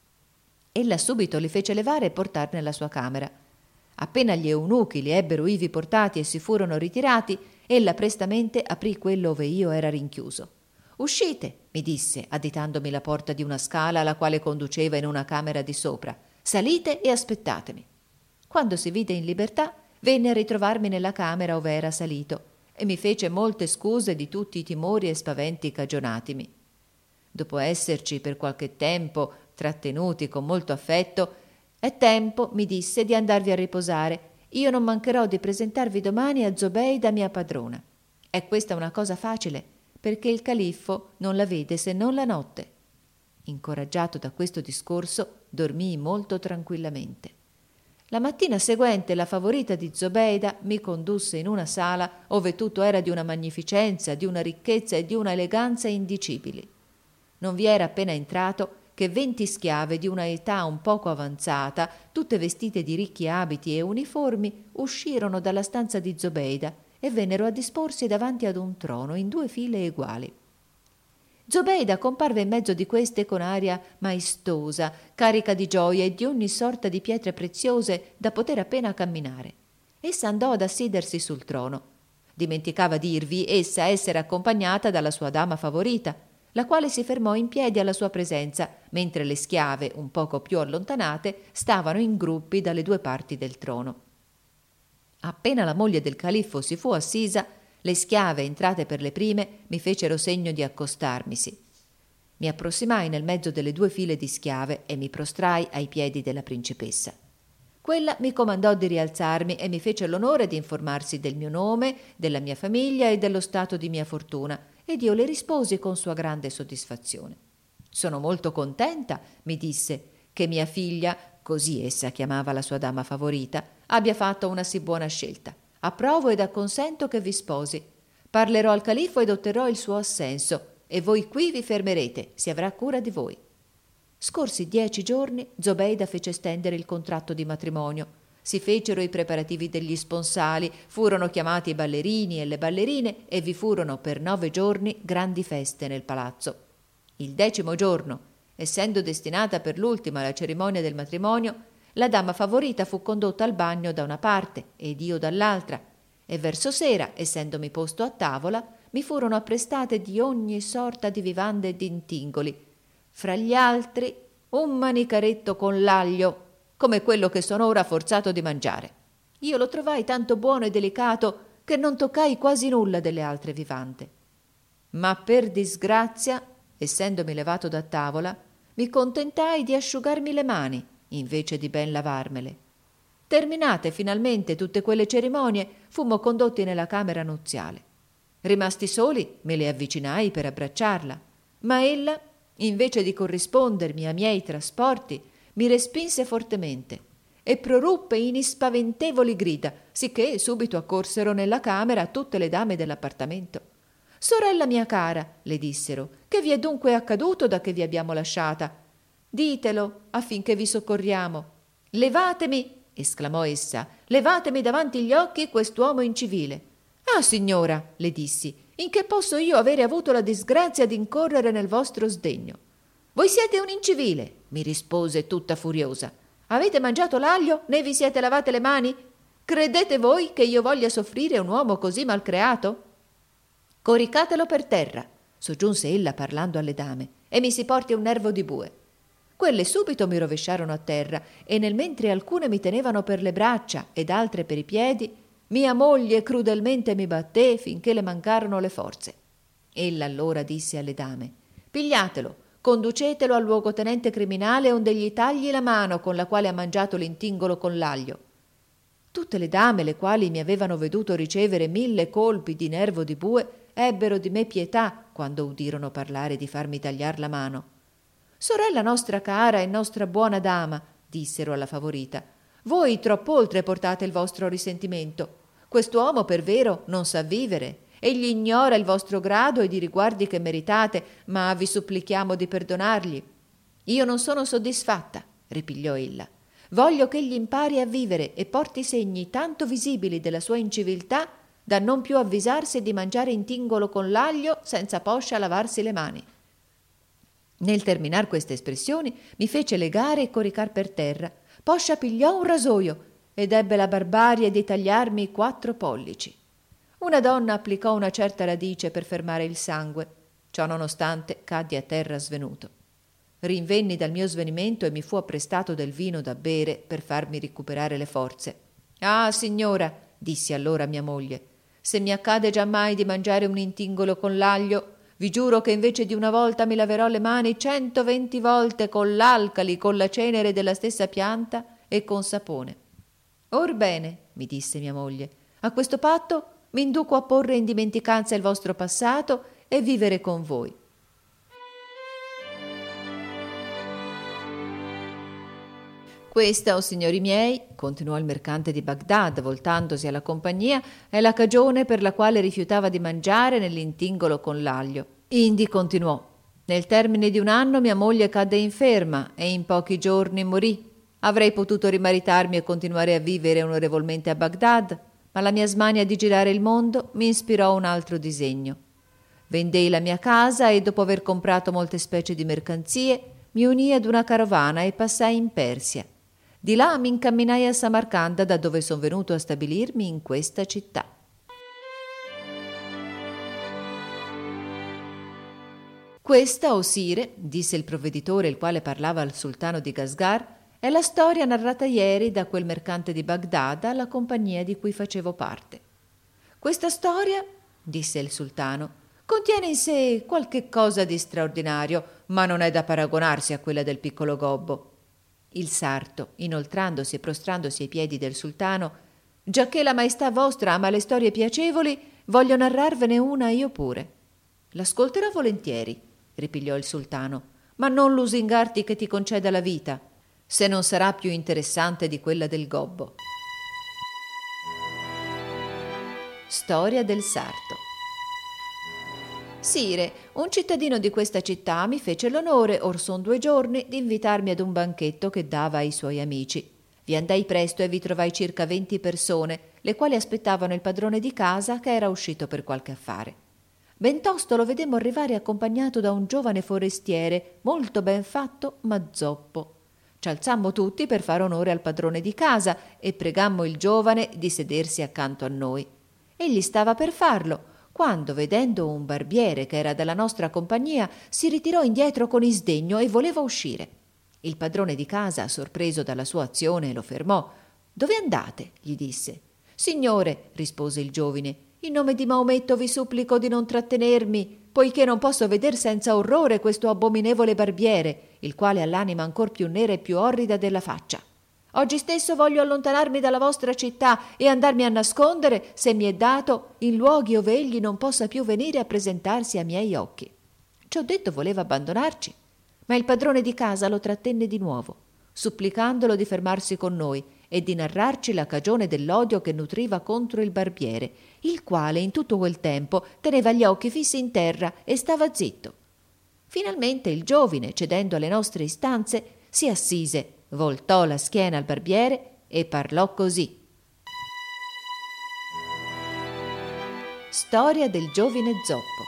Ella subito li fece levare e portar nella sua camera. Appena gli eunuchi li ebbero ivi portati e si furono ritirati, ella prestamente aprì quello ove io era rinchiuso. «Uscite», mi disse, additandomi la porta di una scala la quale conduceva in una camera di sopra. «Salite e aspettatemi». Quando si vide in libertà, venne a ritrovarmi nella camera ove era salito e mi fece molte scuse di tutti i timori e spaventi cagionatimi. Dopo esserci per qualche tempo trattenuti con molto affetto, «È tempo», mi disse, «di andarvi a riposare. Io non mancherò di presentarvi domani a Zobeida, mia padrona. È questa una cosa facile, perché il califfo non la vede se non la notte». Incoraggiato da questo discorso, dormii molto tranquillamente. La mattina seguente la favorita di Zobeida mi condusse in una sala ove tutto era di una magnificenza, di una ricchezza e di una eleganza indicibili. Non vi era appena entrato che venti schiave di una età un poco avanzata, tutte vestite di ricchi abiti e uniformi, uscirono dalla stanza di Zobeida e vennero a disporsi davanti ad un trono in due file eguali. Zobeida comparve in mezzo di queste con aria maestosa, carica di gioia e di ogni sorta di pietre preziose da poter appena camminare. Essa andò ad assiedersi sul trono. Dimenticava dirvi essa essere accompagnata dalla sua dama favorita, la quale si fermò in piedi alla sua presenza, mentre le schiave, un poco più allontanate, stavano in gruppi dalle due parti del trono. Appena la moglie del califfo si fu assisa, le schiave, entrate per le prime, mi fecero segno di accostarmisi. Mi approssimai nel mezzo delle due file di schiave e mi prostrai ai piedi della principessa. Quella mi comandò di rialzarmi e mi fece l'onore di informarsi del mio nome, della mia famiglia e dello stato di mia fortuna, ed io le risposi con sua grande soddisfazione. «Sono molto contenta», mi disse, «che mia figlia», così essa chiamava la sua dama favorita, «abbia fatto una sì buona scelta. Approvo ed acconsento che vi sposi. Parlerò al califfo ed otterrò il suo assenso, e voi qui vi fermerete, si avrà cura di voi». Scorsi dieci giorni, Zobeida fece stendere il contratto di matrimonio. Si fecero i preparativi degli sponsali, furono chiamati i ballerini e le ballerine e vi furono per nove giorni grandi feste nel palazzo. Il decimo giorno, essendo destinata per l'ultima la cerimonia del matrimonio, la dama favorita fu condotta al bagno da una parte ed io dall'altra, e verso sera, essendomi posto a tavola, mi furono apprestate di ogni sorta di vivande e d'intingoli, fra gli altri un manicaretto con l'aglio, come quello che sono ora forzato di mangiare. Io lo trovai tanto buono e delicato che non toccai quasi nulla delle altre vivande. Ma per disgrazia, essendomi levato da tavola, mi contentai di asciugarmi le mani invece di ben lavarmele. Terminate finalmente tutte quelle cerimonie, fummo condotti nella camera nuziale. Rimasti soli, me le avvicinai per abbracciarla, ma ella, invece di corrispondermi a miei trasporti, mi respinse fortemente e proruppe in ispaventevoli grida, sicché subito accorsero nella camera tutte le dame dell'appartamento. «Sorella mia cara», le dissero, «che vi è dunque accaduto da che vi abbiamo lasciata? Ditelo affinché vi soccorriamo». «Levatemi», esclamò essa, «levatemi davanti gli occhi quest'uomo incivile». «Ah, signora», le dissi, «in che posso io avere avuto la disgrazia d'incorrere nel vostro sdegno?» «Voi siete un incivile», mi rispose tutta furiosa. «Avete mangiato l'aglio, né vi siete lavate le mani? Credete voi che io voglia soffrire un uomo così malcreato?» «Coricatelo per terra», soggiunse ella parlando alle dame, «e mi si porti un nervo di bue». Quelle subito mi rovesciarono a terra e nel mentre alcune mi tenevano per le braccia ed altre per i piedi, mia moglie crudelmente mi batté finché le mancarono le forze. Ella allora disse alle dame: «Pigliatelo, conducetelo al luogotenente criminale onde gli tagli la mano con la quale ha mangiato l'intingolo con l'aglio». Tutte le dame, le quali mi avevano veduto ricevere mille colpi di nervo di bue, ebbero di me pietà quando udirono parlare di farmi tagliar la mano. «Sorella nostra cara e nostra buona dama», dissero alla favorita, «voi troppo oltre portate il vostro risentimento. Quest'uomo per vero non sa vivere. Egli ignora il vostro grado ed i riguardi che meritate, ma vi supplichiamo di perdonargli. Io non sono soddisfatta. ripigliò ella. Voglio che egli impari a vivere e porti segni tanto visibili della sua inciviltà da non più avvisarsi di mangiare intingolo con l'aglio senza poscia lavarsi le mani. Nel terminar queste espressioni mi fece legare e coricar per terra. Poscia pigliò un rasoio ed ebbe la barbarie di tagliarmi i quattro pollici. Una donna applicò una certa radice per fermare il sangue. Ciò nonostante caddi a terra svenuto. Rinvenni dal mio svenimento e mi fu apprestato del vino da bere per farmi recuperare le forze. «Ah, signora», dissi allora a mia moglie, «se mi accade giammai di mangiare un intingolo con l'aglio, vi giuro che invece di una volta mi laverò le mani centoventi volte con l'alcali, con la cenere della stessa pianta e con sapone». «Orbene», mi disse mia moglie, «a questo patto mi induco a porre in dimenticanza il vostro passato e vivere con voi». Questa, o signori miei, continuò il mercante di Bagdad, voltandosi alla compagnia, è la cagione per la quale rifiutava di mangiare nell'intingolo con l'aglio. Indi continuò: nel termine di un anno mia moglie cadde inferma e in pochi giorni morì. Avrei potuto rimaritarmi e continuare a vivere onorevolmente a Bagdad, ma la mia smania di girare il mondo mi ispirò un altro disegno. Vendei la mia casa e dopo aver comprato molte specie di mercanzie mi unii ad una carovana e passai in Persia. Di là mi incamminai a Samarcanda, da dove son venuto a stabilirmi in questa città. Questa, o sire, disse il provveditore, il quale parlava al sultano di Gasgar, è la storia narrata ieri da quel mercante di Bagdad alla compagnia di cui facevo parte. Questa storia, disse il sultano, contiene in sé qualche cosa di straordinario, ma non è da paragonarsi a quella del piccolo gobbo. Il sarto, inoltrandosi e prostrandosi ai piedi del sultano: giacché la maestà vostra ama le storie piacevoli, voglio narrarvene una io pure. L'ascolterò volentieri, ripigliò il sultano, ma non lusingarti che ti conceda la vita, se non sarà più interessante di quella del gobbo. Storia del sarto. Sire, un cittadino di questa città mi fece l'onore, or son due giorni, di invitarmi ad un banchetto che dava ai suoi amici. Vi andai presto e vi trovai circa venti persone, le quali aspettavano il padrone di casa che era uscito per qualche affare. Bentosto lo vedemmo arrivare accompagnato da un giovane forestiere, molto ben fatto ma zoppo. Ci alzammo tutti per fare onore al padrone di casa e pregammo il giovane di sedersi accanto a noi. Egli stava per farlo, quando, vedendo un barbiere che era della nostra compagnia, si ritirò indietro con isdegno e voleva uscire. Il padrone di casa, sorpreso dalla sua azione, lo fermò. «Dove andate?» gli disse. «Signore», rispose il giovine, «in nome di Maometto vi supplico di non trattenermi, poiché non posso veder senza orrore questo abominevole barbiere, il quale ha l'anima ancor più nera e più orrida della faccia. Oggi stesso voglio allontanarmi dalla vostra città e andarmi a nascondere, se mi è dato, in luoghi ove egli non possa più venire a presentarsi ai miei occhi». Ciò detto voleva abbandonarci, ma il padrone di casa lo trattenne di nuovo, supplicandolo di fermarsi con noi e di narrarci la cagione dell'odio che nutriva contro il barbiere, il quale in tutto quel tempo teneva gli occhi fissi in terra e stava zitto. Finalmente il giovine, cedendo alle nostre istanze, si assise, voltò la schiena al barbiere e parlò così. Storia del giovine zoppo.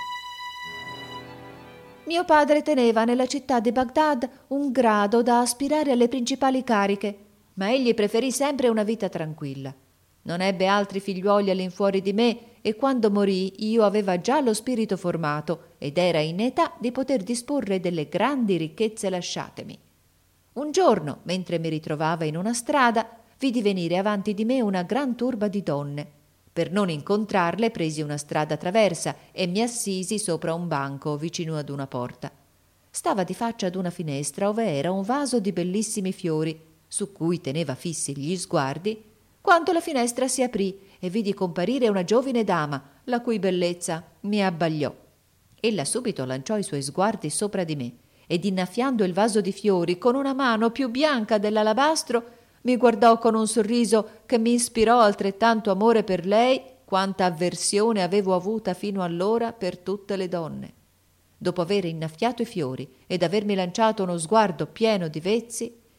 Mio padre teneva nella città di Bagdad un grado da aspirare alle principali cariche, ma egli preferì sempre una vita tranquilla. Non ebbe altri figliuoli all'infuori di me e quando morì io aveva già lo spirito formato ed era in età di poter disporre delle grandi ricchezze lasciatemi. Un giorno, mentre mi ritrovava in una strada, vidi venire avanti di me una gran turba di donne. Per non incontrarle presi una strada traversa e mi assisi sopra un banco vicino ad una porta. Stava di faccia ad una finestra ove era un vaso di bellissimi fiori, su cui teneva fissi gli sguardi, quando la finestra si aprì e vidi comparire una giovine dama, la cui bellezza mi abbagliò. Ella subito lanciò i suoi sguardi sopra di me ed innaffiando il vaso di fiori con una mano più bianca dell'alabastro mi guardò con un sorriso che mi ispirò altrettanto amore per lei quanta avversione avevo avuta fino allora per tutte le donne. Dopo aver innaffiato i fiori ed avermi lanciato uno sguardo pieno di vezzi,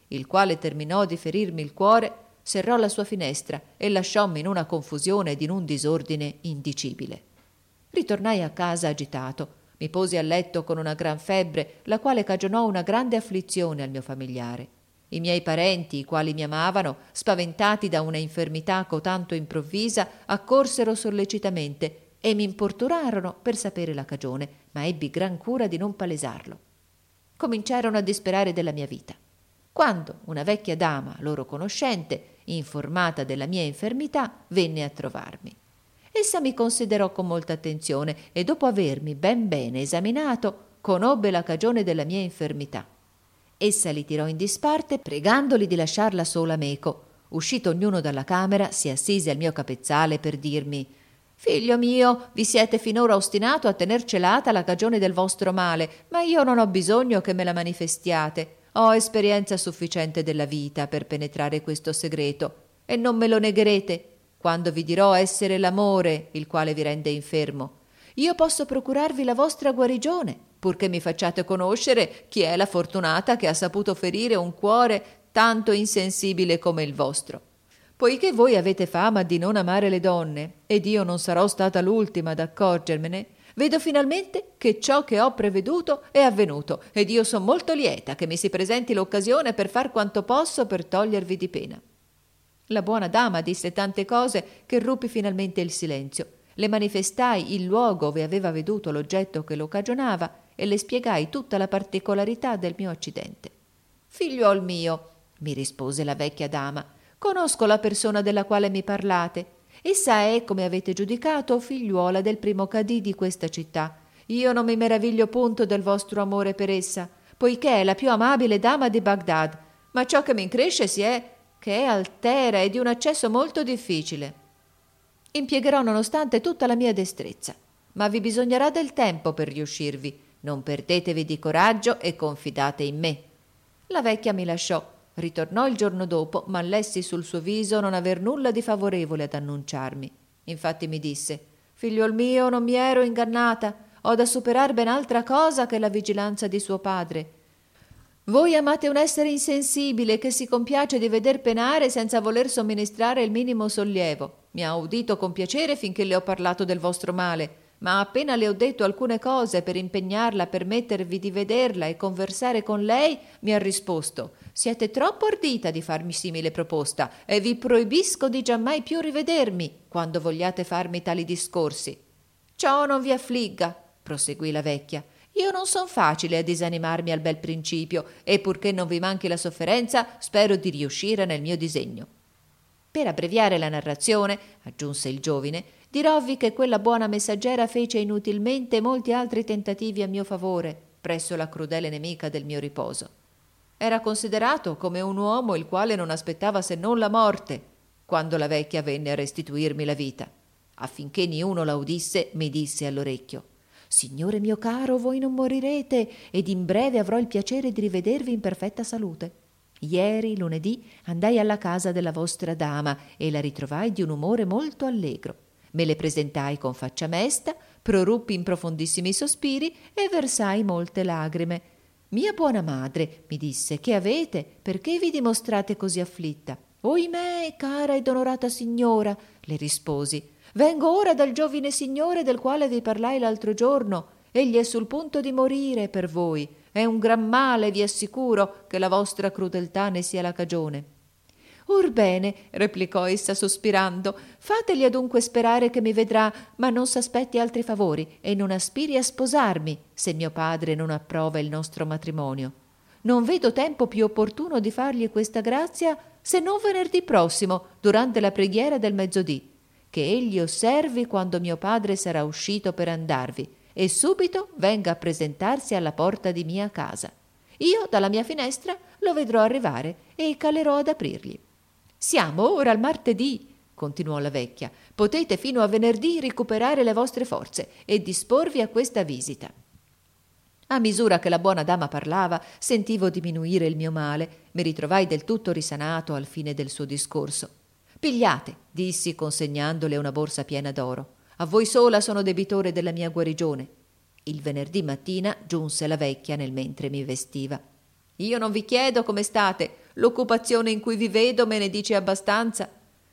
il quale terminò di ferirmi il cuore, serrò la sua finestra e lasciommi in una confusione ed in un disordine indicibile. Ritornai a casa agitato, mi posi a letto con una gran febbre, la quale cagionò una grande afflizione al mio familiare. I miei parenti, i quali mi amavano, spaventati da una infermità cotanto improvvisa, accorsero sollecitamente e mi importunarono per sapere la cagione, ma ebbi gran cura di non palesarlo. Cominciarono a disperare della mia vita. Quando una vecchia dama, loro conoscente, informata della mia infermità, venne a trovarmi. Essa mi considerò con molta attenzione e dopo avermi ben bene esaminato, conobbe la cagione della mia infermità. Essa li tirò in disparte, pregandoli di lasciarla sola meco. Uscito ognuno dalla camera, si assise al mio capezzale per dirmi: «Figlio mio, vi siete finora ostinato a tener celata la cagione del vostro male, ma io non ho bisogno che me la manifestiate. Ho esperienza sufficiente della vita per penetrare questo segreto, e non me lo negherete quando vi dirò essere l'amore il quale vi rende infermo. Io posso procurarvi la vostra guarigione, purché mi facciate conoscere chi è la fortunata che ha saputo ferire un cuore tanto insensibile come il vostro. Poiché voi avete fama di non amare le donne, ed io non sarò stata l'ultima ad accorgermene, vedo finalmente che ciò che ho preveduto è avvenuto, ed io son molto lieta che mi si presenti l'occasione per far quanto posso per togliervi di pena». La buona dama disse tante cose che ruppi finalmente il silenzio. Le manifestai il luogo ove aveva veduto l'oggetto che lo cagionava e le spiegai tutta la particolarità del mio accidente. «Figliuol mio», mi rispose la vecchia dama, «conosco la persona della quale mi parlate. Essa è, come avete giudicato, figliuola del primo cadì di questa città. Io non mi meraviglio punto del vostro amore per essa, poiché è la più amabile dama di Bagdad, ma ciò che mi incresce si è che è altera e di un accesso molto difficile. Impiegherò nonostante tutta la mia destrezza, ma vi bisognerà del tempo per riuscirvi. Non perdetevi di coraggio e confidate in me». La vecchia mi lasciò. Ritornò il giorno dopo, ma lessi sul suo viso non aver nulla di favorevole ad annunciarmi. Infatti mi disse: «Figliuol mio, non mi ero ingannata. Ho da superar ben altra cosa che la vigilanza di suo padre. Voi amate un essere insensibile che si compiace di veder penare senza voler somministrare il minimo sollievo. Mi ha udito con piacere finché le ho parlato del vostro male, ma appena le ho detto alcune cose per impegnarla a permettervi di vederla e conversare con lei, mi ha risposto: «Siete troppo ardita di farmi simile proposta e vi proibisco di giammai più rivedermi quando vogliate farmi tali discorsi». «Ciò non vi affligga», proseguì la vecchia. «Io non son facile a disanimarmi al bel principio, e purché non vi manchi la sofferenza, spero di riuscire nel mio disegno». Per abbreviare la narrazione, aggiunse il giovine, dirovvi che quella buona messaggera fece inutilmente molti altri tentativi a mio favore presso la crudele nemica del mio riposo. Era considerato come un uomo il quale non aspettava se non la morte, quando la vecchia venne a restituirmi la vita. Affinché niuno la udisse, mi disse all'orecchio: «Signore mio caro, voi non morirete, ed in breve avrò il piacere di rivedervi in perfetta salute. Ieri, lunedì, andai alla casa della vostra dama e la ritrovai di un umore molto allegro. Me le presentai con faccia mesta, proruppi in profondissimi sospiri e versai molte lagrime. «Mia buona madre», mi disse, «che avete? Perché vi dimostrate così afflitta?» «Oimè, cara ed onorata signora», le risposi, «vengo ora dal giovine signore del quale vi parlai l'altro giorno. Egli è sul punto di morire per voi. È un gran male, vi assicuro, che la vostra crudeltà ne sia la cagione». «Orbene», replicò essa sospirando, «fategli adunque sperare che mi vedrà, ma non s'aspetti altri favori e non aspiri a sposarmi, se mio padre non approva il nostro matrimonio. Non vedo tempo più opportuno di fargli questa grazia se non venerdì prossimo, durante la preghiera del mezzodì, che egli osservi quando mio padre sarà uscito per andarvi e subito venga a presentarsi alla porta di mia casa. Io dalla mia finestra lo vedrò arrivare e calerò ad aprirgli. Siamo ora al martedì», continuò la vecchia, «potete fino a venerdì recuperare le vostre forze e disporvi a questa visita». A misura che la buona dama parlava, sentivo diminuire il mio male, mi ritrovai del tutto risanato al fine del suo discorso. «Pigliate», dissi consegnandole una borsa piena d'oro. «A voi sola sono debitore della mia guarigione». Il venerdì mattina giunse la vecchia nel mentre mi vestiva. «Io non vi chiedo come state, l'occupazione in cui vi vedo me ne dice abbastanza.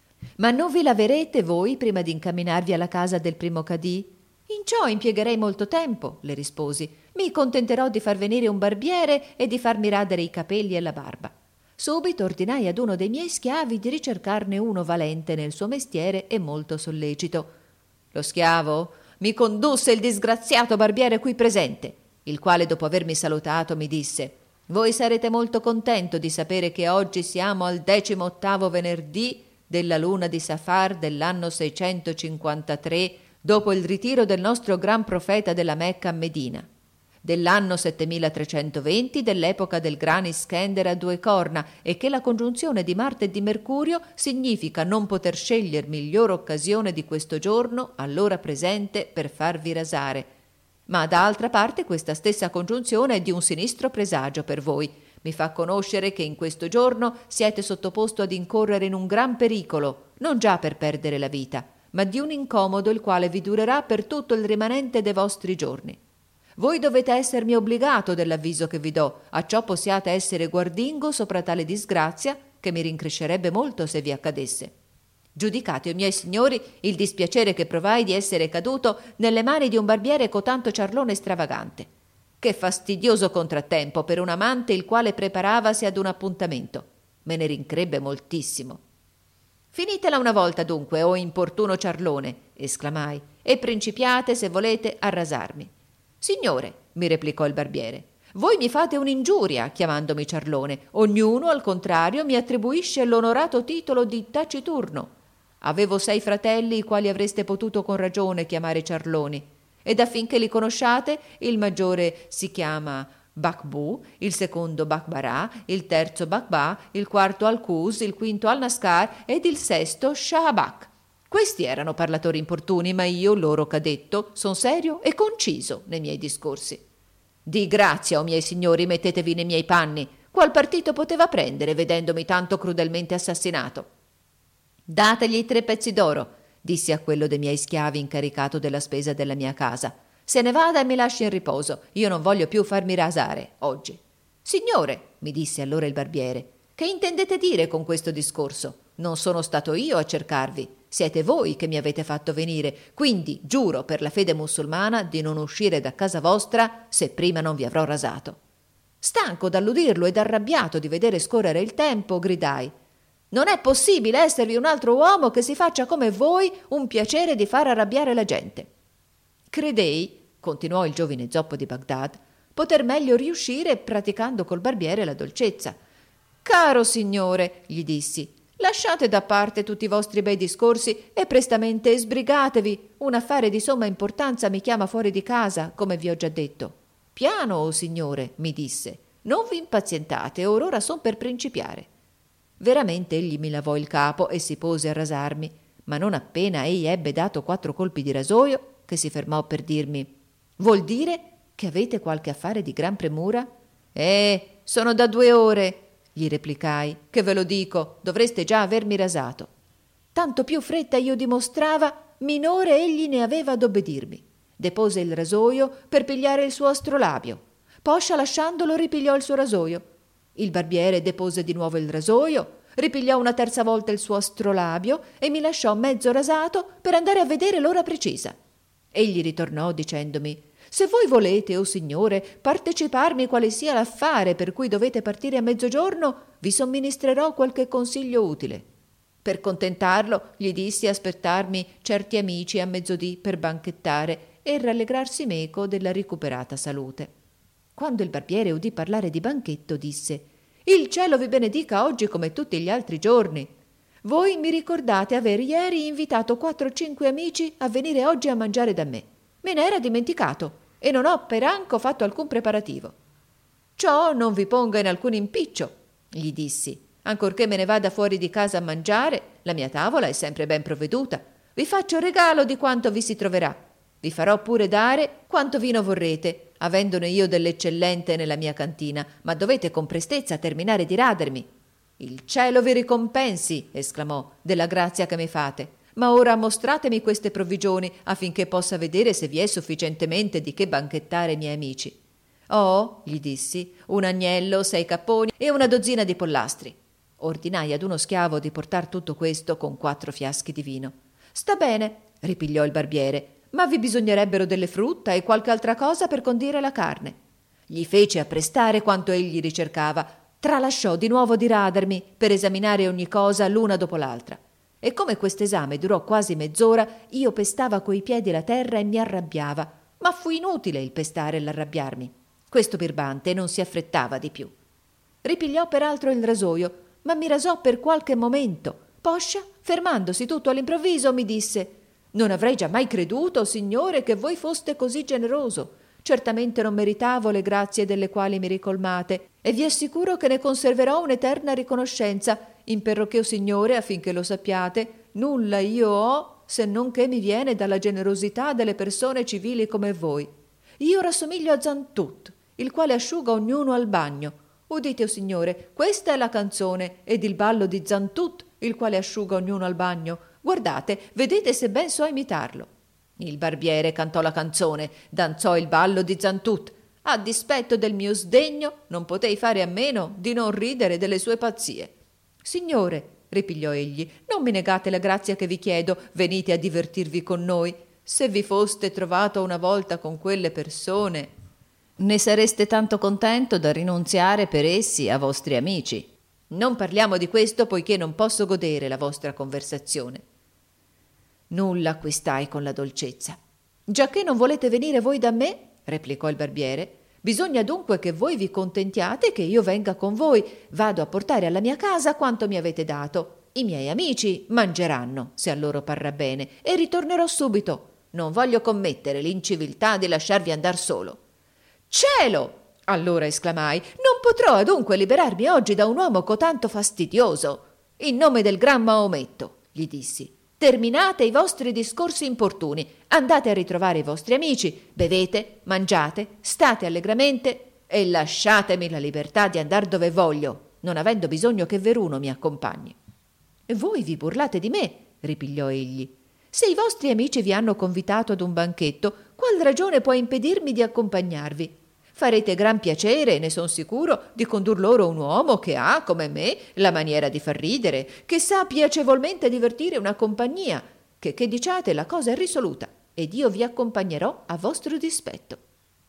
Ma non vi laverete voi prima di incamminarvi alla casa del primo cadì? In ciò impiegherei molto tempo, le risposi. Mi contenterò di far venire un barbiere e di farmi radere i capelli e la barba. Subito ordinai ad uno dei miei schiavi di ricercarne uno valente nel suo mestiere e molto sollecito. Lo schiavo mi condusse il disgraziato barbiere qui presente, il quale dopo avermi salutato mi disse: «Voi sarete molto contento di sapere che oggi siamo al decimo ottavo venerdì della luna di Safar dell'anno seicentocinquantatré dopo il ritiro del nostro gran profeta della Mecca a Medina, dell'anno settemilatrecentoventi dell'epoca del gran Iskender a due corna, e che la congiunzione di Marte e di Mercurio significa non poter sceglier miglior occasione di questo giorno all'ora presente per farvi rasare. Ma d'altra parte questa stessa congiunzione è di un sinistro presagio per voi. Mi fa conoscere che in questo giorno siete sottoposto ad incorrere in un gran pericolo, non già per perdere la vita, ma di un incomodo il quale vi durerà per tutto il rimanente dei vostri giorni. Voi dovete essermi obbligato dell'avviso che vi do, acciò possiate essere guardingo sopra tale disgrazia, che mi rincrescerebbe molto se vi accadesse. Giudicate, o miei signori, il dispiacere che provai di essere caduto nelle mani di un barbiere cotanto ciarlone stravagante. Che fastidioso contrattempo per un amante il quale preparavasi ad un appuntamento. Me ne rincrebbe moltissimo. Finitela una volta dunque, o importuno ciarlone, esclamai, e principiate, se volete, a rasarmi. Signore, mi replicò il barbiere, voi mi fate un'ingiuria chiamandomi ciarlone. Ognuno, al contrario, mi attribuisce l'onorato titolo di taciturno. Avevo sei fratelli i quali avreste potuto con ragione chiamare ciarloni, ed affinché li conosciate, il maggiore si chiama Bakbu, il secondo Bakbarà, il terzo Bakbà, il quarto Al-Qus, il quinto Al-Nascar ed il sesto Shahabak. Questi erano parlatori importuni, ma io, loro cadetto, son serio e conciso nei miei discorsi. Di grazia, o miei signori, mettetevi nei miei panni. Qual partito poteva prendere vedendomi tanto crudelmente assassinato? Dategli i tre pezzi d'oro, dissi a quello dei miei schiavi incaricato della spesa della mia casa. Se ne vada e mi lasci in riposo. Io non voglio più farmi rasare oggi. Signore, mi disse allora il barbiere, che intendete dire con questo discorso? Non sono stato io a cercarvi, siete voi che mi avete fatto venire, quindi giuro per la fede musulmana di non uscire da casa vostra se prima non vi avrò rasato. Stanco dall'udirlo ed arrabbiato di vedere scorrere il tempo, gridai: non è possibile esservi un altro uomo che si faccia come voi un piacere di far arrabbiare la gente. Credei, continuò il giovine zoppo di Bagdad, poter meglio riuscire praticando col barbiere la dolcezza. Caro signore, gli dissi, lasciate da parte tutti i vostri bei discorsi e prestamente sbrigatevi. Un affare di somma importanza mi chiama fuori di casa, come vi ho già detto. Piano, o signore, mi disse, non vi impazientate, or ora son per principiare. Veramente egli mi lavò il capo e si pose a rasarmi, ma non appena egli ebbe dato quattro colpi di rasoio, che si fermò per dirmi: vuol dire che avete qualche affare di gran premura? Eh, sono da due ore, gli replicai, che ve lo dico, dovreste già avermi rasato. Tanto più fretta io dimostrava, minore egli ne aveva ad obbedirmi. Depose il rasoio per pigliare il suo astrolabio. Poscia, lasciandolo, ripigliò il suo rasoio. Il barbiere depose di nuovo il rasoio, ripigliò una terza volta il suo astrolabio e mi lasciò mezzo rasato per andare a vedere l'ora precisa. Egli ritornò dicendomi: se voi volete, o signore, parteciparmi quale sia l'affare per cui dovete partire a mezzogiorno, vi somministrerò qualche consiglio utile. Per contentarlo, gli dissi aspettarmi certi amici a mezzodì per banchettare e rallegrarsi meco della ricuperata salute. Quando il barbiere udì parlare di banchetto, disse: il cielo vi benedica oggi come tutti gli altri giorni. Voi mi ricordate aver ieri invitato quattro o cinque amici a venire oggi a mangiare da me. Me ne era dimenticato e non ho per anco fatto alcun preparativo. Ciò non vi ponga in alcun impiccio, gli dissi. Ancorché me ne vada fuori di casa a mangiare, la mia tavola è sempre ben provveduta. Vi faccio regalo di quanto vi si troverà. Vi farò pure dare quanto vino vorrete, avendone io dell'eccellente nella mia cantina, ma dovete con prestezza terminare di radermi. Il cielo vi ricompensi, esclamò, della grazia che mi fate. Ma ora mostratemi queste provvigioni affinché possa vedere se vi è sufficientemente di che banchettare ai miei amici. Ho, gli dissi, un agnello, sei capponi e una dozzina di pollastri. Ordinai ad uno schiavo di portar tutto questo con quattro fiaschi di vino. Sta bene, ripigliò il barbiere, ma vi bisognerebbero delle frutta e qualche altra cosa per condire la carne. Gli fece apprestare quanto egli ricercava, tralasciò di nuovo di radermi per esaminare ogni cosa l'una dopo l'altra. E come quest'esame durò quasi mezz'ora, io pestava coi piedi la terra e mi arrabbiava, ma fu inutile il pestare e l'arrabbiarmi. Questo birbante non si affrettava di più. Ripigliò peraltro il rasoio, ma mi rasò per qualche momento. Poscia, fermandosi tutto all'improvviso, mi disse: «Non avrei giammai creduto, signore, che voi foste così generoso. Certamente non meritavo le grazie delle quali mi ricolmate, e vi assicuro che ne conserverò un'eterna riconoscenza, imperroché, o signore, affinché lo sappiate, nulla io ho se non che mi viene dalla generosità delle persone civili come voi. Io rassomiglio a Zantut, il quale asciuga ognuno al bagno. Udite, o signore, questa è la canzone, ed il ballo di Zantut, il quale asciuga ognuno al bagno. Guardate, vedete se ben so imitarlo». Il barbiere cantò la canzone, danzò il ballo di Zantut. A dispetto del mio sdegno, non potei fare a meno di non ridere delle sue pazzie. «Signore», ripigliò egli, «non mi negate la grazia che vi chiedo, venite a divertirvi con noi. Se vi foste trovato una volta con quelle persone, ne sareste tanto contento da rinunziare per essi a vostri amici. Non parliamo di questo, poiché non posso godere la vostra conversazione». Nulla acquistai con la dolcezza. «Giacché non volete venire voi da me», replicò il barbiere, «bisogna dunque che voi vi contentiate che io venga con voi. Vado a portare alla mia casa quanto mi avete dato. I miei amici mangeranno, se a loro parrà bene, e ritornerò subito. Non voglio commettere l'inciviltà di lasciarvi andar solo». «Cielo!» allora esclamai. «Non potrò adunque liberarmi oggi da un uomo cotanto fastidioso. In nome del gran Maometto», gli dissi, «terminate i vostri discorsi importuni, andate a ritrovare i vostri amici, bevete, mangiate, state allegramente e lasciatemi la libertà di andar dove voglio, non avendo bisogno che veruno mi accompagni». «Voi vi burlate di me», ripigliò egli. «Se i vostri amici vi hanno convitato ad un banchetto, qual ragione può impedirmi di accompagnarvi? Farete gran piacere, ne son sicuro, di condur loro un uomo che ha, come me, la maniera di far ridere, che sa piacevolmente divertire una compagnia, che, che diciate, la cosa è risoluta, ed io vi accompagnerò a vostro dispetto».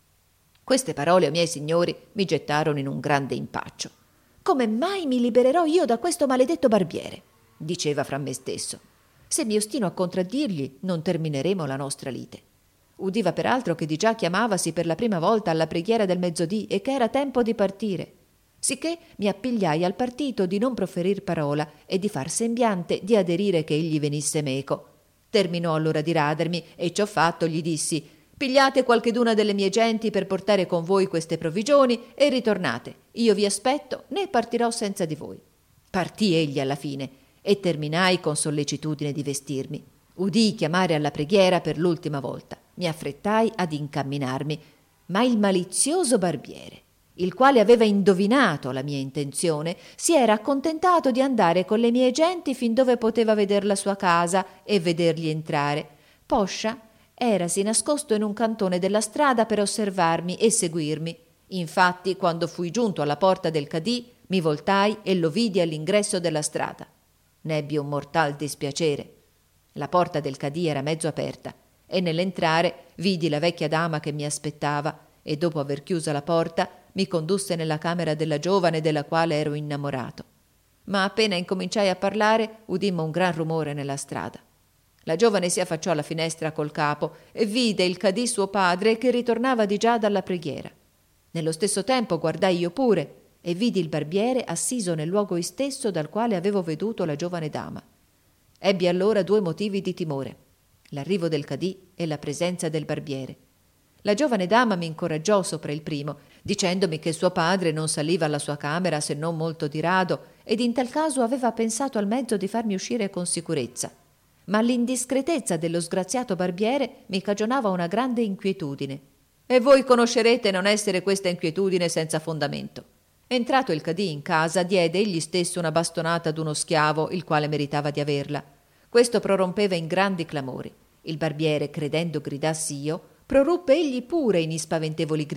Queste parole, o miei signori, mi gettarono in un grande impaccio. «Come mai mi libererò io da questo maledetto barbiere?» diceva fra me stesso. «Se mi ostino a contraddirgli, non termineremo la nostra lite». Udiva peraltro che di già chiamavasi per la prima volta alla preghiera del mezzodì e che era tempo di partire. Sicché mi appigliai al partito di non proferir parola e di far sembiante di aderire che egli venisse meco. Terminò allora di radermi e ciò fatto gli dissi: «Pigliate qualcheduna delle mie genti per portare con voi queste provvigioni e ritornate. Io vi aspetto, né partirò senza di voi». Partì egli alla fine e terminai con sollecitudine di vestirmi. Udii chiamare alla preghiera per l'ultima volta. Mi affrettai ad incamminarmi, ma il malizioso barbiere, il quale aveva indovinato la mia intenzione, si era accontentato di andare con le mie genti fin dove poteva veder la sua casa e vederli entrare. Poscia erasi nascosto in un cantone della strada per osservarmi e seguirmi. Infatti, quando fui giunto alla porta del Cadì, mi voltai e lo vidi all'ingresso della strada. N'ebbi un mortal dispiacere. La porta del Cadì era mezzo aperta e nell'entrare vidi la vecchia dama che mi aspettava e dopo aver chiusa la porta mi condusse nella camera della giovane della quale ero innamorato. Ma appena incominciai a parlare udimmo un gran rumore nella strada. La giovane si affacciò alla finestra col capo e vide il Cadì suo padre che ritornava di già dalla preghiera. Nello stesso tempo guardai io pure e vidi il barbiere assiso nel luogo istesso dal quale avevo veduto la giovane dama. Ebbi allora due motivi di timore: l'arrivo del Cadì e la presenza del barbiere. La giovane dama mi incoraggiò sopra il primo, dicendomi che suo padre non saliva alla sua camera se non molto di rado, ed in tal caso aveva pensato al mezzo di farmi uscire con sicurezza. Ma l'indiscretezza dello sgraziato barbiere mi cagionava una grande inquietudine. E voi conoscerete non essere questa inquietudine senza fondamento. Entrato il Cadì in casa, diede egli stesso una bastonata ad uno schiavo, il quale meritava di averla. Questo prorompeva in grandi clamori. Il barbiere, credendo gridassi io, proruppe egli pure in ispaventevoli grida,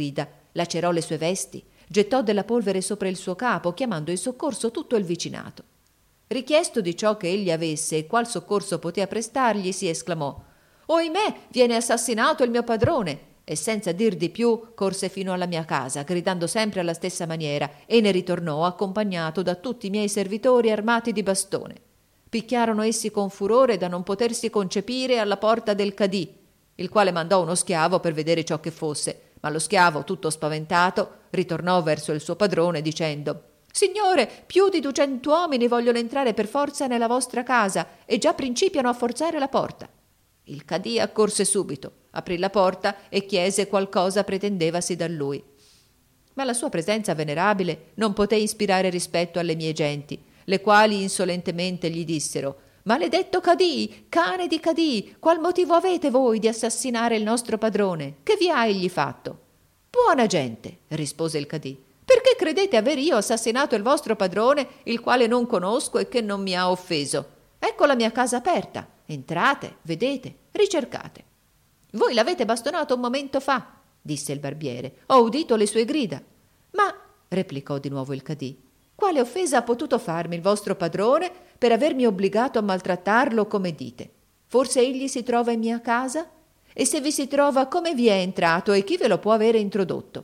lacerò le sue vesti, gettò della polvere sopra il suo capo, chiamando in soccorso tutto il vicinato. Richiesto di ciò che egli avesse e qual soccorso potea prestargli, si esclamò: «Oimè, viene assassinato il mio padrone!» e senza dir di più corse fino alla mia casa, gridando sempre alla stessa maniera, e ne ritornò accompagnato da tutti i miei servitori armati di bastone. Picchiarono essi con furore da non potersi concepire alla porta del cadì, il quale mandò uno schiavo per vedere ciò che fosse, ma lo schiavo, tutto spaventato, ritornò verso il suo padrone dicendo: «Signore, più di duecent'uomini vogliono entrare per forza nella vostra casa e già principiano a forzare la porta». Il cadì accorse subito, aprì la porta e chiese qualcosa pretendevasi da lui. Ma la sua presenza venerabile non poté ispirare rispetto alle mie genti, le quali insolentemente gli dissero: «Maledetto cadì, cane di cadì, qual motivo avete voi di assassinare il nostro padrone? Che vi ha egli fatto?» «Buona gente», rispose il cadì, «perché credete aver io assassinato il vostro padrone, il quale non conosco e che non mi ha offeso? Ecco la mia casa aperta, entrate, vedete, ricercate». «Voi l'avete bastonato un momento fa», disse il barbiere, «ho udito le sue grida». «Ma», replicò di nuovo il cadì, «quale offesa ha potuto farmi il vostro padrone per avermi obbligato a maltrattarlo come dite? Forse egli si trova in mia casa? E se vi si trova, come vi è entrato e chi ve lo può avere introdotto?»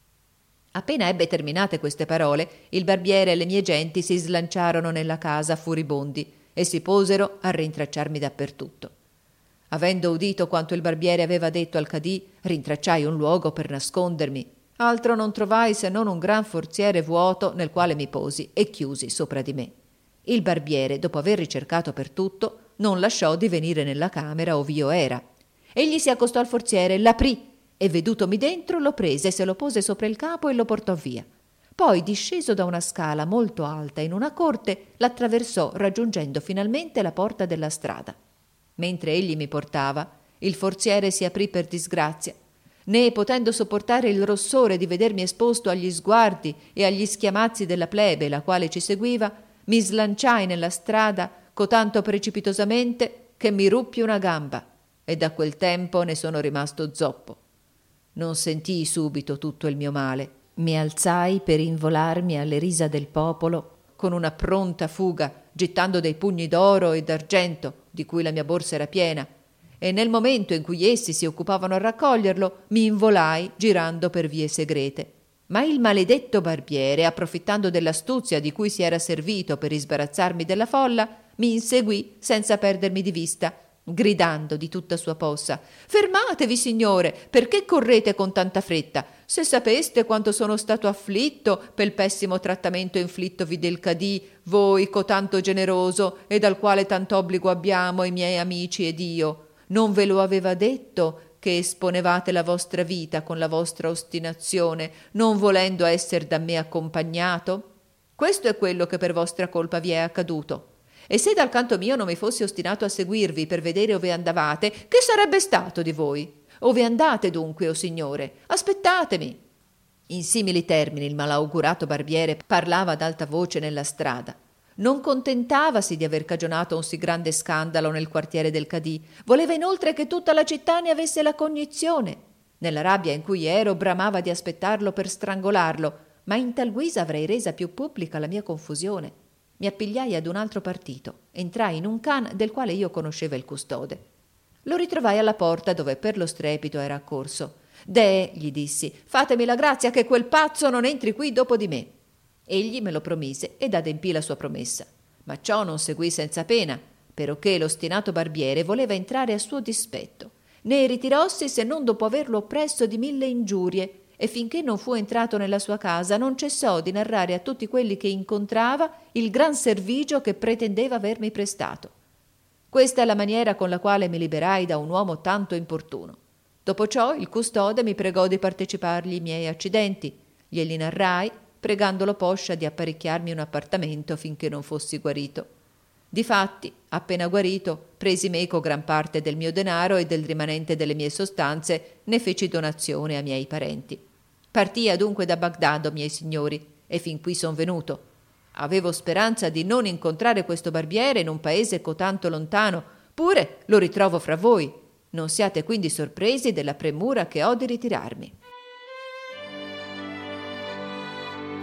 Appena ebbe terminate queste parole, il barbiere e le mie genti si slanciarono nella casa furibondi e si posero a rintracciarmi dappertutto. Avendo udito quanto il barbiere aveva detto al cadì, rintracciai un luogo per nascondermi. Altro non trovai se non un gran forziere vuoto nel quale mi posi e chiusi sopra di me. Il barbiere, dopo aver ricercato per tutto, non lasciò di venire nella camera ov'io era. Egli si accostò al forziere, l'aprì e vedutomi dentro lo prese, se lo pose sopra il capo e lo portò via. Poi, disceso da una scala molto alta in una corte, l'attraversò raggiungendo finalmente la porta della strada. Mentre egli mi portava, il forziere si aprì per disgrazia, né potendo sopportare il rossore di vedermi esposto agli sguardi e agli schiamazzi della plebe, la quale ci seguiva, mi slanciai nella strada cotanto precipitosamente che mi ruppi una gamba, e da quel tempo ne sono rimasto zoppo. Non sentii subito tutto il mio male. Mi alzai per involarmi alle risa del popolo con una pronta fuga, gettando dei pugni d'oro e d'argento, di cui la mia borsa era piena, e nel momento in cui essi si occupavano a raccoglierlo, mi involai girando per vie segrete. Ma il maledetto barbiere, approfittando dell'astuzia di cui si era servito per isbarazzarmi della folla, mi inseguì senza perdermi di vista, gridando di tutta sua possa: «Fermatevi, signore, perché correte con tanta fretta? Se sapeste quanto sono stato afflitto pel pessimo trattamento inflittovi del cadì, voi cotanto generoso e dal quale tanto obbligo abbiamo i miei amici ed io, non ve lo aveva detto che esponevate la vostra vita con la vostra ostinazione, non volendo esser da me accompagnato? Questo è quello che per vostra colpa vi è accaduto. E se dal canto mio non mi fossi ostinato a seguirvi per vedere ove andavate, che sarebbe stato di voi? Ove andate dunque, o signore? Aspettatemi!» In simili termini il malaugurato barbiere parlava ad alta voce nella strada. Non contentavasi di aver cagionato un sì grande scandalo nel quartiere del cadì, voleva inoltre che tutta la città ne avesse la cognizione. Nella rabbia in cui ero bramava di aspettarlo per strangolarlo, ma in tal guisa avrei resa più pubblica la mia confusione. Mi appigliai ad un altro partito, entrai in un can del quale io conosceva il custode. Lo ritrovai alla porta dove per lo strepito era accorso. «Deh», gli dissi, «fatemi la grazia che quel pazzo non entri qui dopo di me». Egli me lo promise ed adempì la sua promessa, ma ciò non seguì senza pena, perché l'ostinato barbiere voleva entrare a suo dispetto. Ne ritirossi se non dopo averlo oppresso di mille ingiurie, e finché non fu entrato nella sua casa non cessò di narrare a tutti quelli che incontrava il gran servigio che pretendeva avermi prestato. Questa è la maniera con la quale mi liberai da un uomo tanto importuno. Dopo ciò il custode mi pregò di partecipargli i miei accidenti. Glieli narrai, pregandolo poscia di apparecchiarmi un appartamento finché non fossi guarito. Difatti, appena guarito, presi meco gran parte del mio denaro e del rimanente delle mie sostanze, ne feci donazione a miei parenti. Partii adunque da Bagdad, o miei signori, e fin qui son venuto. Avevo speranza di non incontrare questo barbiere in un paese cotanto lontano, pure lo ritrovo fra voi. Non siate quindi sorpresi della premura che ho di ritirarmi.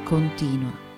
continua.